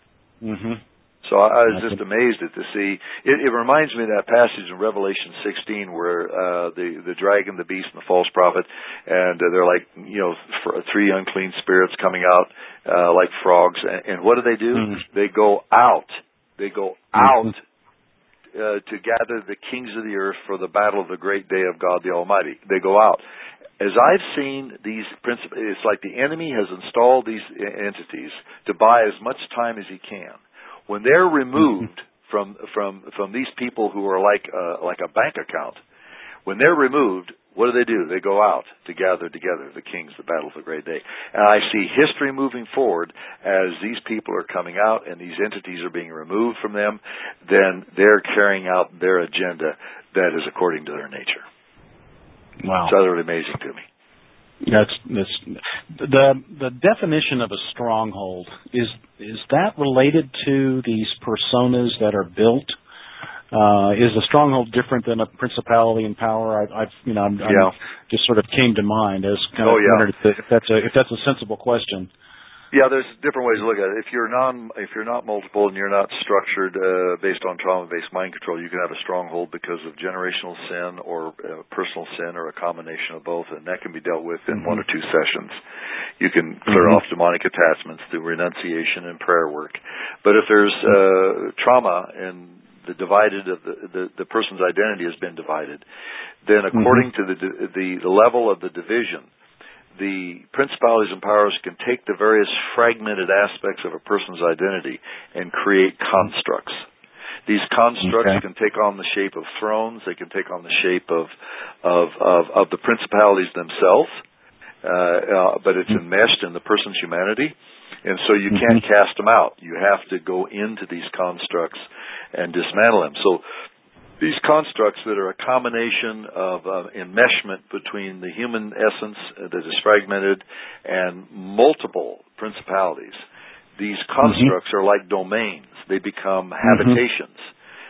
So I was just amazed at to see. It reminds me of that passage in Revelation 16 where the dragon, the beast, and the false prophet, and they're like, three unclean spirits coming out like frogs. And what do? They go out. They go out to gather the kings of the earth for the battle of the great day of God the Almighty. They go out. As I've seen these principles, it's like the enemy has installed these entities to buy as much time as he can. When they're removed from these people who are like a bank account, when they're removed, what do? They go out to gather together the kings, the battle of the great day. And I see history moving forward as these people are coming out and these entities are being removed from them. Then they're carrying out their agenda that is according to their nature. Wow, it's utterly amazing to me. That's the definition of a stronghold. Is that related to these personas that are built? Is a stronghold different than a principality and power? I'm just sort of came to mind as kind of wondered if that's a sensible question. Yeah, there's different ways to look at it. If you're not multiple and you're not structured based on trauma-based mind control, you can have a stronghold because of generational sin or personal sin or a combination of both, and that can be dealt with in 1 or 2 sessions. You can clear off demonic attachments through renunciation and prayer work. But if there's trauma and the person's identity has been divided, then according to the level of the division, the principalities and powers can take the various fragmented aspects of a person's identity and create constructs. These constructs can take on the shape of thrones. They can take on the shape of the principalities themselves, but it's enmeshed in the person's humanity, and so you can't cast them out. You have to go into these constructs and dismantle them. So these constructs that are a combination of enmeshment between the human essence that is fragmented and multiple principalities, these constructs are like domains. They become habitations.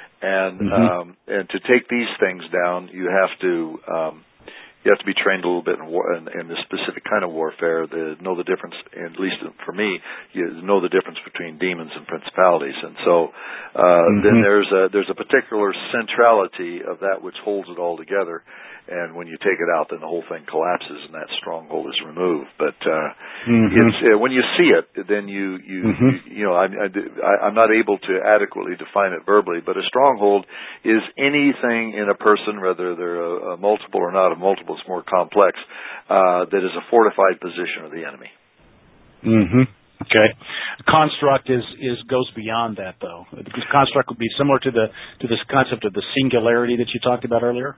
And to take these things down, you have to be trained a little bit in the specific kind of warfare, know the difference, at least for me, you know the difference between demons and principalities. And so then there's a particular centrality of that which holds it all together. And when you take it out, then the whole thing collapses and that stronghold is removed. But it's when you see it, then you know, I'm not able to adequately define it verbally. But a stronghold is anything in a person, whether they're a multiple or not a multiple, it's more complex. That is a fortified position of the enemy. Okay. Construct goes beyond that, though. This construct would be similar to this concept of the singularity that you talked about earlier.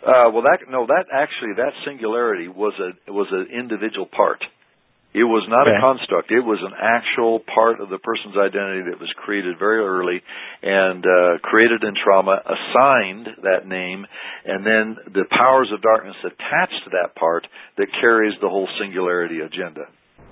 That singularity was an individual part. It was not a construct. It was an actual part of the person's identity that was created very early and created in trauma, assigned that name, and then the powers of darkness attached to that part that carries the whole singularity agenda.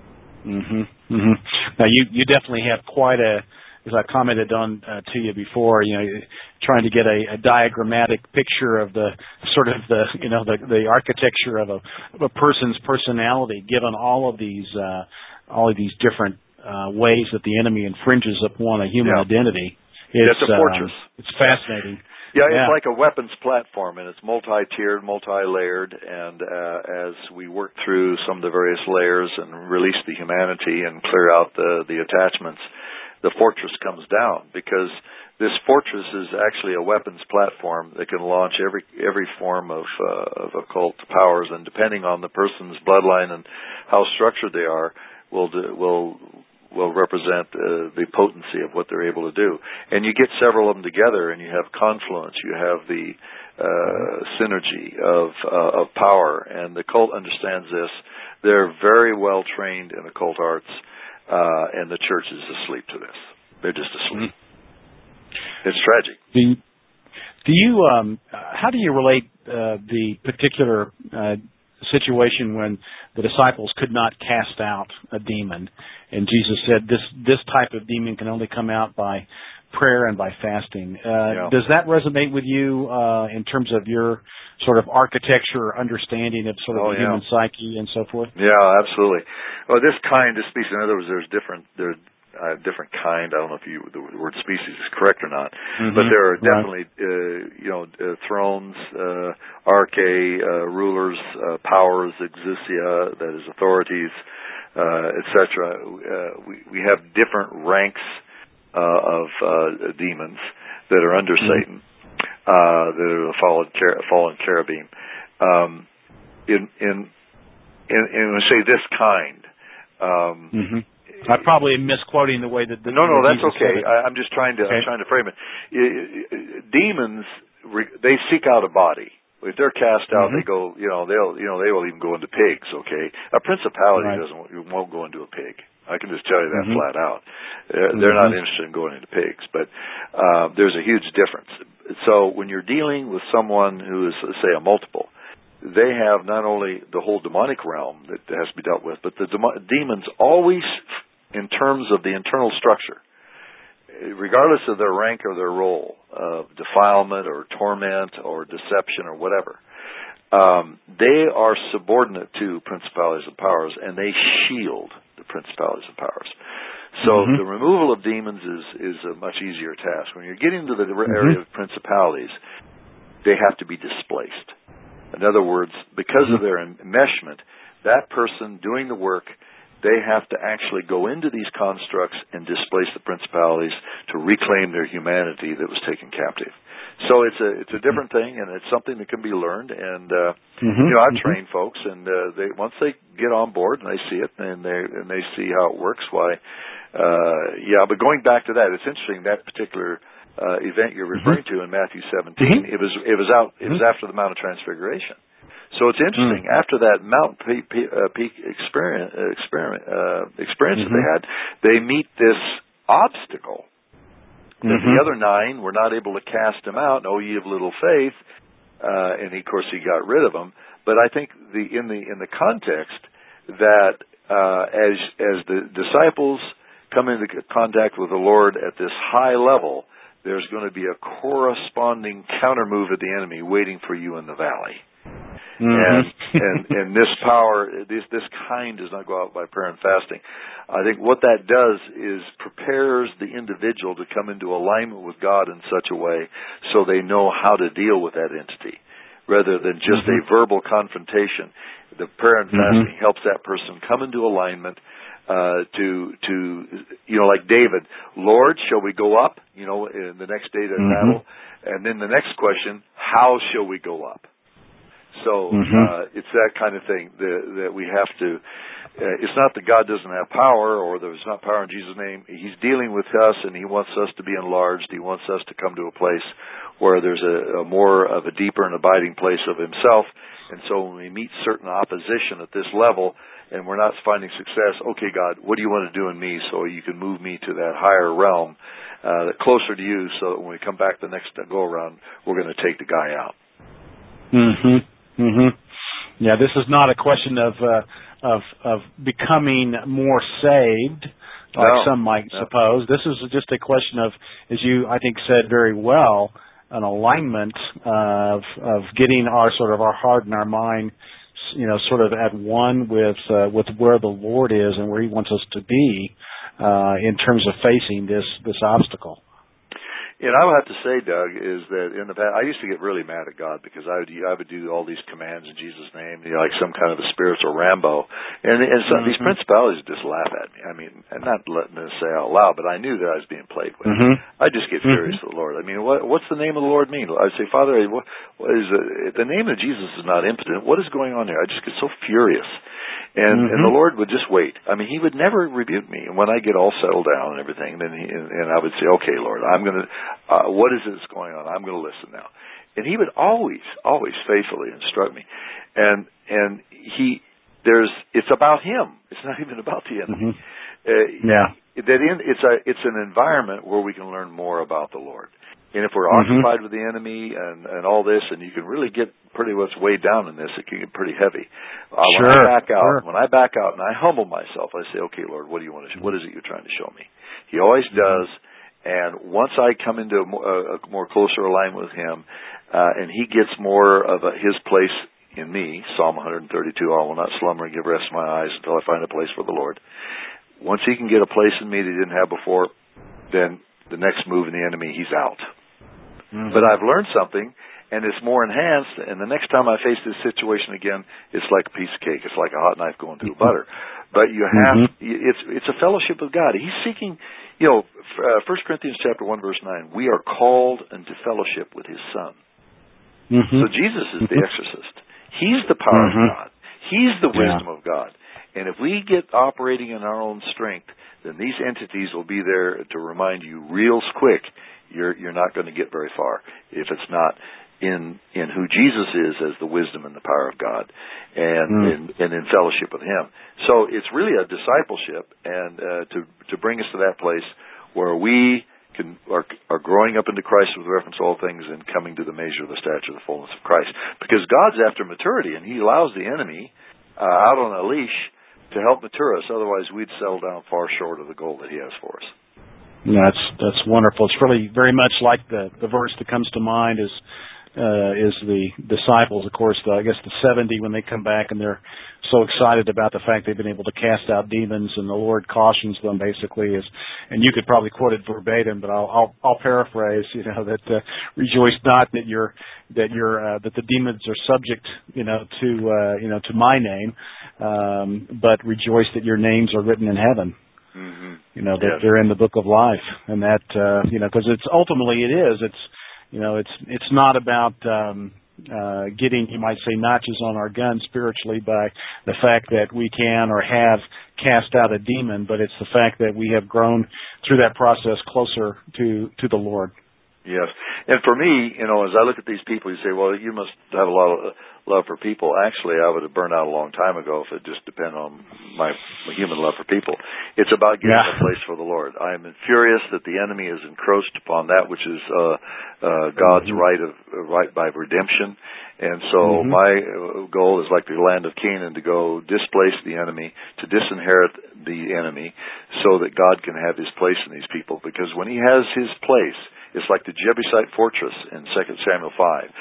Now, you definitely have quite a, as I commented on to you before, you know, trying to get a diagrammatic picture of the sort of the architecture of a person's personality, given all of these different ways that the enemy infringes upon a human identity. It's a fortress. It's fascinating. Yeah, it's like a weapons platform, and it's multi-tiered, multi-layered, and as we work through some of the various layers and release the humanity and clear out the attachments, the fortress comes down, because this fortress is actually a weapons platform that can launch every form of occult powers, and depending on the person's bloodline and how structured they are, will represent the potency of what they're able to do. And you get several of them together, and you have confluence, you have the synergy of power, and the cult understands this. They're very well trained in occult arts, and the church is asleep to this. They're just asleep. It's tragic. Do you how do you relate the particular situation when the disciples could not cast out a demon, and Jesus said this type of demon can only come out by prayer and by fasting? Does that resonate with you in terms of your sort of architecture or understanding of sort of the human psyche and so forth? Yeah, absolutely. Well, this species, in other words, there's different kind. I don't know if the word species is correct or not, but there are definitely thrones, arche, rulers, powers, exousia, that is authorities, etc. We have different ranks of demons that are under Satan, that are the fallen cherubim. In we say this kind. I probably am misquoting the way that No, that's okay. I'm just trying to frame it. Demons, they seek out a body. If they're cast out, they go. They will even go into pigs. Okay, a principality won't go into a pig. I can just tell you that flat out. They're not interested in going into pigs, but there's a huge difference. So when you're dealing with someone who is, say, a multiple, they have not only the whole demonic realm that has to be dealt with, but the demons always, in terms of the internal structure, regardless of their rank or their role of defilement or torment or deception or whatever, they are subordinate to principalities and powers, and they shield the principalities and powers. So the removal of demons is a much easier task. When you're getting to the area of principalities, they have to be displaced. In other words, because of their enmeshment, that person doing the work, they have to actually go into these constructs and displace the principalities to reclaim their humanity that was taken captive. So it's a different thing, and it's something that can be learned. And I've trained folks, and once they get on board and they see it and they see how it works, But going back to that, it's interesting, that particular event you're referring to in Matthew 17. It was after the Mount of Transfiguration. So it's interesting. After that Mount Peak experience that they had, they meet this obstacle that the other 9 were not able to cast him out. Oh, ye of little faith, and of course he got rid of them. But I think in the context that as the disciples come into contact with the Lord at this high level, there's going to be a corresponding counter move of the enemy waiting for you in the valley. And this power, this kind does not go out by prayer and fasting. I think what that does is prepares the individual to come into alignment with God in such a way so they know how to deal with that entity. rather than just a verbal confrontation. The prayer and fasting helps that person come into alignment to like David, Lord, shall we go up? In the next day to battle, and then the next question, how shall we go up? So it's that kind of thing that we have to. It's not that God doesn't have power or there's not power in Jesus' name. He's dealing with us, and He wants us to be enlarged. He wants us to come to a place where there's a more of a deeper and abiding place of Himself. And so when we meet certain opposition at this level and we're not finding success, okay, God, what do you want to do in me so you can move me to that higher realm, closer to you, so that when we come back the next go-around, we're going to take the guy out. Yeah, this is not a question of becoming more saved, like some might suppose. This is just a question of, as you, I think, said very well, an alignment of getting our heart and our mind, sort of at one with where the Lord is and where He wants us to be in terms of facing this obstacle. And I would have to say, Doug, is that in the past, I used to get really mad at God because I would do all these commands in Jesus' name, like some kind of a spiritual Rambo. And some of these principalities just laugh at me. I mean, and not letting them say out loud, but I knew that I was being played with. I just get furious with the Lord. I mean, what's the name of the Lord mean? I say, Father, what is the name of Jesus is not impotent. What is going on here? I just get so furious. And the Lord would just wait. I mean, He would never rebuke me. And when I get all settled down and everything, then and I would say, okay, Lord, I'm going to, what is this going on? I'm going to listen now. And He would always faithfully instruct me. And it's about Him. It's not even about the enemy. It's an environment where we can learn more about the Lord. And if we're occupied with the enemy and all this, and you can really get pretty much weighed down in this, it can get pretty heavy. When I back out and I humble myself, I say, okay, Lord, what do you want to show? What is it you're trying to show me? He always does. And once I come into a more closer alignment with Him, and He gets more of His place in me, Psalm 132, I will not slumber and give rest to my eyes until I find a place for the Lord. Once He can get a place in me that He didn't have before, then the next move in the enemy, He's out. But I've learned something, and it's more enhanced, and the next time I face this situation again, it's like a piece of cake. It's like a hot knife going through butter. But you have, it's a fellowship with God. He's seeking, 1 Corinthians chapter 1, verse 9, we are called into fellowship with His Son. So Jesus is the exorcist. He's the power of God. He's the wisdom of God. And if we get operating in our own strength, then these entities will be there to remind you real quick you're not going to get very far if it's not in who Jesus is as the wisdom and the power of God and in fellowship with Him. So it's really a discipleship and to bring us to that place where we are growing up into Christ with reference to all things and coming to the measure of the stature of the fullness of Christ. Because God's after maturity, and He allows the enemy out on a leash to help mature us. Otherwise, we'd settle down far short of the goal that He has for us. That's wonderful. It's really very much like the verse that comes to mind is the disciples, of course, I guess the 70 when they come back and they're so excited about the fact they've been able to cast out demons, and the Lord cautions them basically and you could probably quote it verbatim, but I'll paraphrase, that rejoice not that the demons are subject, to my name, but rejoice that your names are written in heaven. That they're in the book of life, and that because it's ultimately it's not about getting, you might say, notches on our gun spiritually by the fact that we can or have cast out a demon, but it's the fact that we have grown through that process closer to the Lord. Yes. And for me, as I look at these people, you say, well, you must have a lot of love for people. Actually, I would have burned out a long time ago if it just depended on my human love for people. It's about getting a place for the Lord. I am furious that the enemy has encroached upon that which is God's right by redemption. And so my goal is like the land of Canaan, to go displace the enemy, to disinherit the enemy, so that God can have His place in these people. Because when He has His place, it's like the Jebusite fortress in 2 Samuel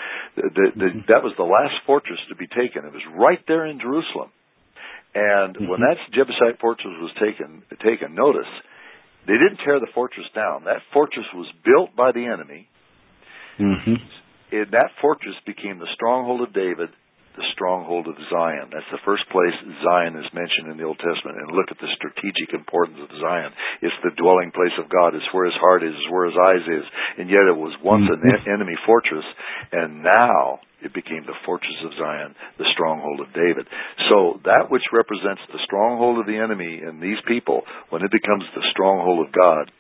5. That was the last fortress to be taken. It was right there in Jerusalem. And when that Jebusite fortress was taken, notice, they didn't tear the fortress down. That fortress was built by the enemy, that fortress became the stronghold of David, the stronghold of Zion. That's the first place Zion is mentioned in the Old Testament. And look at the strategic importance of Zion. It's the dwelling place of God. It's where his heart is. It's where his eyes is. And yet it was once an enemy fortress, and now it became the fortress of Zion, the stronghold of David. So that which represents the stronghold of the enemy in these people, when it becomes the stronghold of God,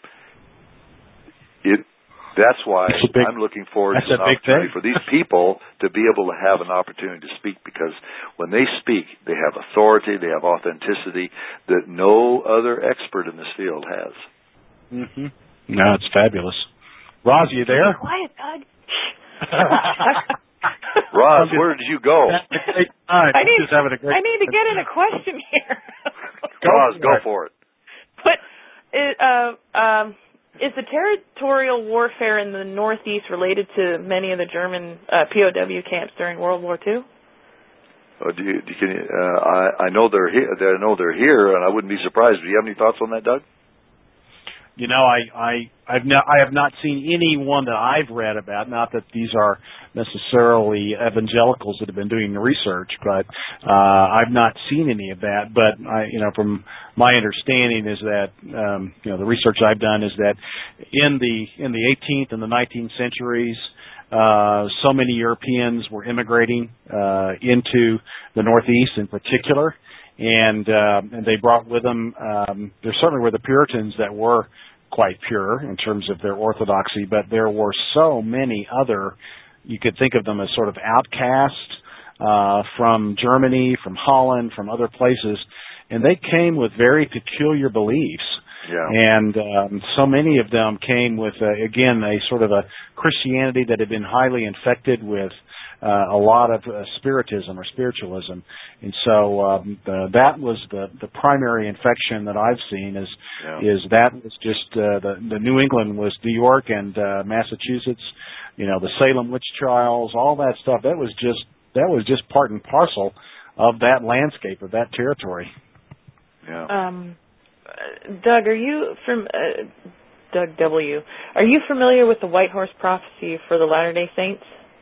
that's why I'm looking forward to an opportunity for these people to be able to have an opportunity to speak, because when they speak, they have authority, they have authenticity that no other expert in this field has. Mm-hmm. No, it's fabulous. Roz, you there? Be quiet, Doug. Roz, where did you go? I need to get in a question here. Roz, go for it. But is the territorial warfare in the Northeast related to many of the German POW camps during World War II? I know they're here. I know they're here, and I wouldn't be surprised. Do you have any thoughts on that, Doug? You know, I have not seen any one that I've read about. Not that these are necessarily evangelicals that have been doing the research, but I've not seen any of that. But from my understanding is that the research I've done is that in the 18th and the 19th centuries, so many Europeans were immigrating into the Northeast in particular, and they brought with them. There certainly were the Puritans that were quite pure in terms of their orthodoxy, but there were so many other, you could think of them as sort of outcasts from Germany, from Holland, from other places, and they came with very peculiar beliefs. Yeah. And so many of them came with, again, a sort of a Christianity that had been highly infected with a lot of spiritism or spiritualism. And so that was the primary infection that I've seen is that was just the New England was New York and Massachusetts, the Salem witch trials, all that stuff. That was just part and parcel of that landscape, of that territory. Yeah. Doug, are you from Doug W? Are you familiar with the White Horse Prophecy for the Latter-day Saints?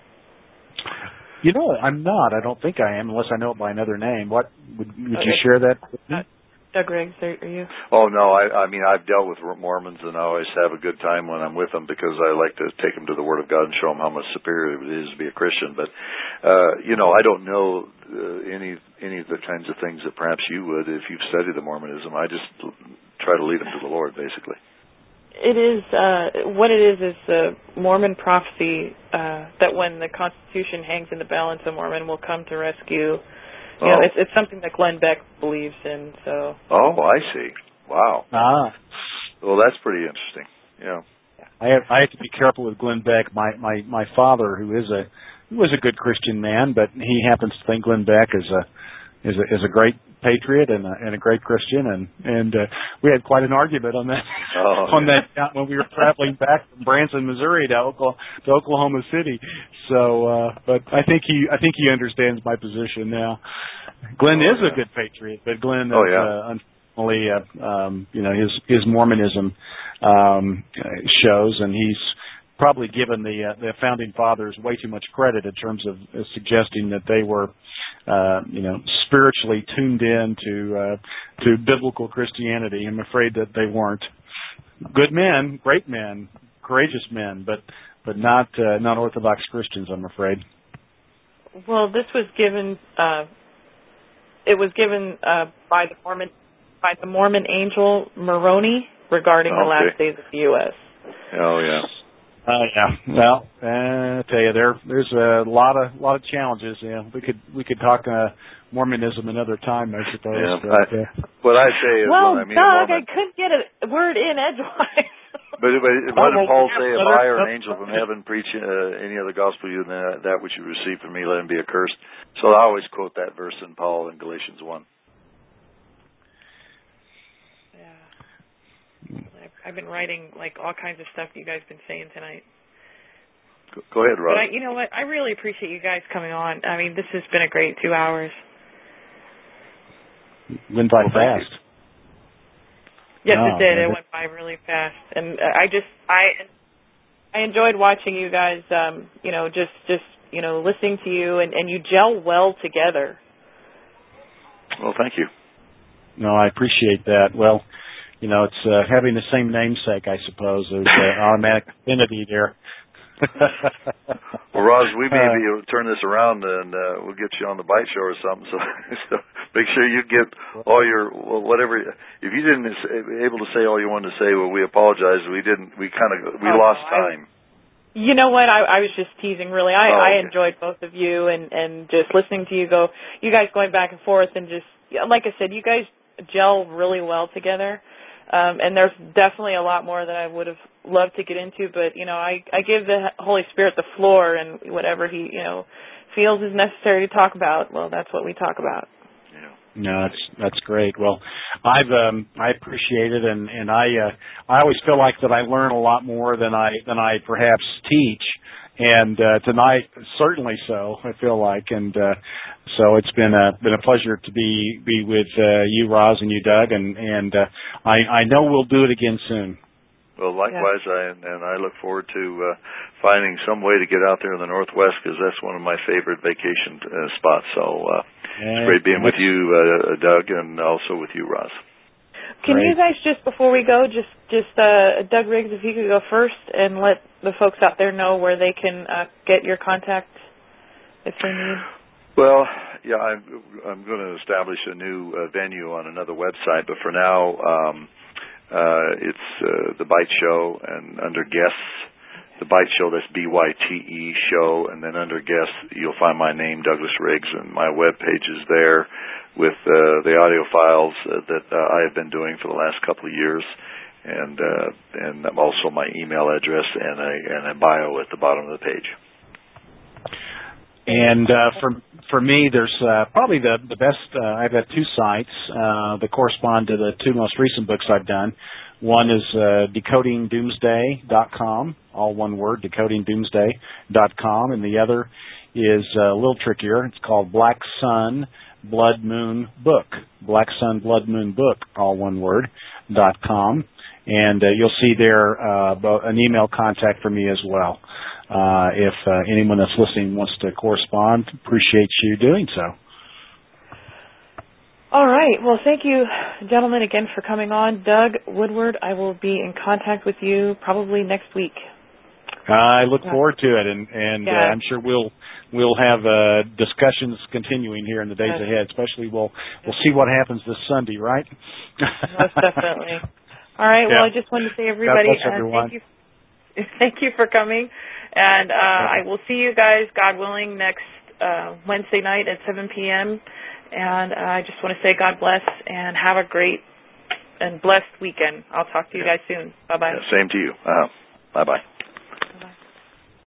I'm not. I don't think I am, unless I know it by another name. What would you share that with me? Doug Riggs, are you? Oh, no. I mean, I've dealt with Mormons, and I always have a good time when I'm with them because I like to take them to the Word of God and show them how much superior it is to be a Christian. But, I don't know any of the kinds of things that perhaps you would if you've studied the Mormonism. I just try to lead them to the Lord, basically. It is what it is the Mormon prophecy that when the Constitution hangs in the balance, a Mormon will come to rescue. It's something that Glenn Beck believes in. So. Oh, I see. Wow. Well, that's pretty interesting. Yeah. I have to be careful with Glenn Beck. My father, who was a good Christian man, but he happens to think Glenn Beck is a great patriot and a great Christian, and we had quite an argument on that that when we were traveling back from Branson, Missouri to Oklahoma City. So, but I think he understands my position now. Glenn is a good patriot, but Glenn unfortunately, his Mormonism shows, and he's probably given the founding fathers way too much credit in terms of suggesting that they were spiritually tuned in to biblical Christianity. I'm afraid that they weren't. Good men, great men, courageous men, but not Orthodox Christians, I'm afraid. Well, this was given. It was given by the Mormon angel Moroni regarding the last days of the U.S. Oh yeah. Well, I tell you, there's a lot of challenges. We could talk Mormonism another time, I suppose. Yeah, what I say is, well, when I mean Doug, Mormon, I couldn't get a word in edgewise. But what did Paul say? If I or an angel from heaven preach any other gospel to you than that which you receive from me, let him be accursed. So I always quote that verse in Paul in Galatians 1. I've been writing all kinds of stuff you guys have been saying tonight. Go ahead, Rob. But you know what? I really appreciate you guys coming on. I mean, this has been a great 2 hours. Went by fast. Yes, it did. It went by really fast, and I I enjoyed watching you guys. Just listening to you, and you gel well together. Well, thank you. No, I appreciate that. Well, it's having the same namesake, I suppose. There's automatic affinity there. Well, Roz, we may be able to turn this around, and we'll get you on the Bite Show or something. So make sure you get all your whatever. If you didn't able to say all you wanted to say, well, we apologize. We didn't. We lost time. You know what? I was just teasing. Really, I enjoyed both of you, and just listening to you guys going back and forth, and just like I said, you guys gel really well together. And there's definitely a lot more that I would have loved to get into, but I give the Holy Spirit the floor, and whatever he feels is necessary to talk about, well, that's what we talk about. Yeah. No, that's great. Well, I appreciate it, and I always feel like that I learn a lot more than I perhaps teach. And tonight, certainly so, I feel like, and so it's been a pleasure to be with you, Roz, and you, Doug, and I know we'll do it again soon. Well, likewise, I look forward to finding some way to get out there in the Northwest, because that's one of my favorite vacation spots. So it's great being with you, Doug, and also with you, Roz. Can you guys, just before we go, just Doug Riggs, if you could go first and let the folks out there know where they can get your contact if they need? Well, yeah, I'm going to establish a new venue on another website, but for now, it's the Bite Show, and under guests, the Bite Show, that's BYTE show, and then under guests, you'll find my name, Douglas Riggs, and my web page is there with the audio files that I have been doing for the last couple of years, and also my email address and a bio at the bottom of the page. And for me, there's probably the best. I've got two sites that correspond to the two most recent books I've done. One is decodingdoomsday.com, all one word, decodingdoomsday.com, and the other is a little trickier. It's called Black Sun Blood Moon Book, Black Sun Blood Moon Book, all one word, .com. And you'll see there an email contact for me as well. If anyone that's listening wants to correspond, appreciate you doing so. All right. Well, thank you, gentlemen, again for coming on. Doug Woodward, I will be in contact with you probably next week. I look forward to it, and I'm sure we'll have discussions continuing here in the days ahead. Especially we'll see what happens this Sunday, right? Most definitely. All right. Well, I just wanted to say, everybody, thank you for coming, and I will see you guys, God willing, next Wednesday night at 7 p.m. And I just want to say God bless and have a great and blessed weekend. I'll talk to you guys soon. Bye-bye. Yeah, same to you. Bye-bye.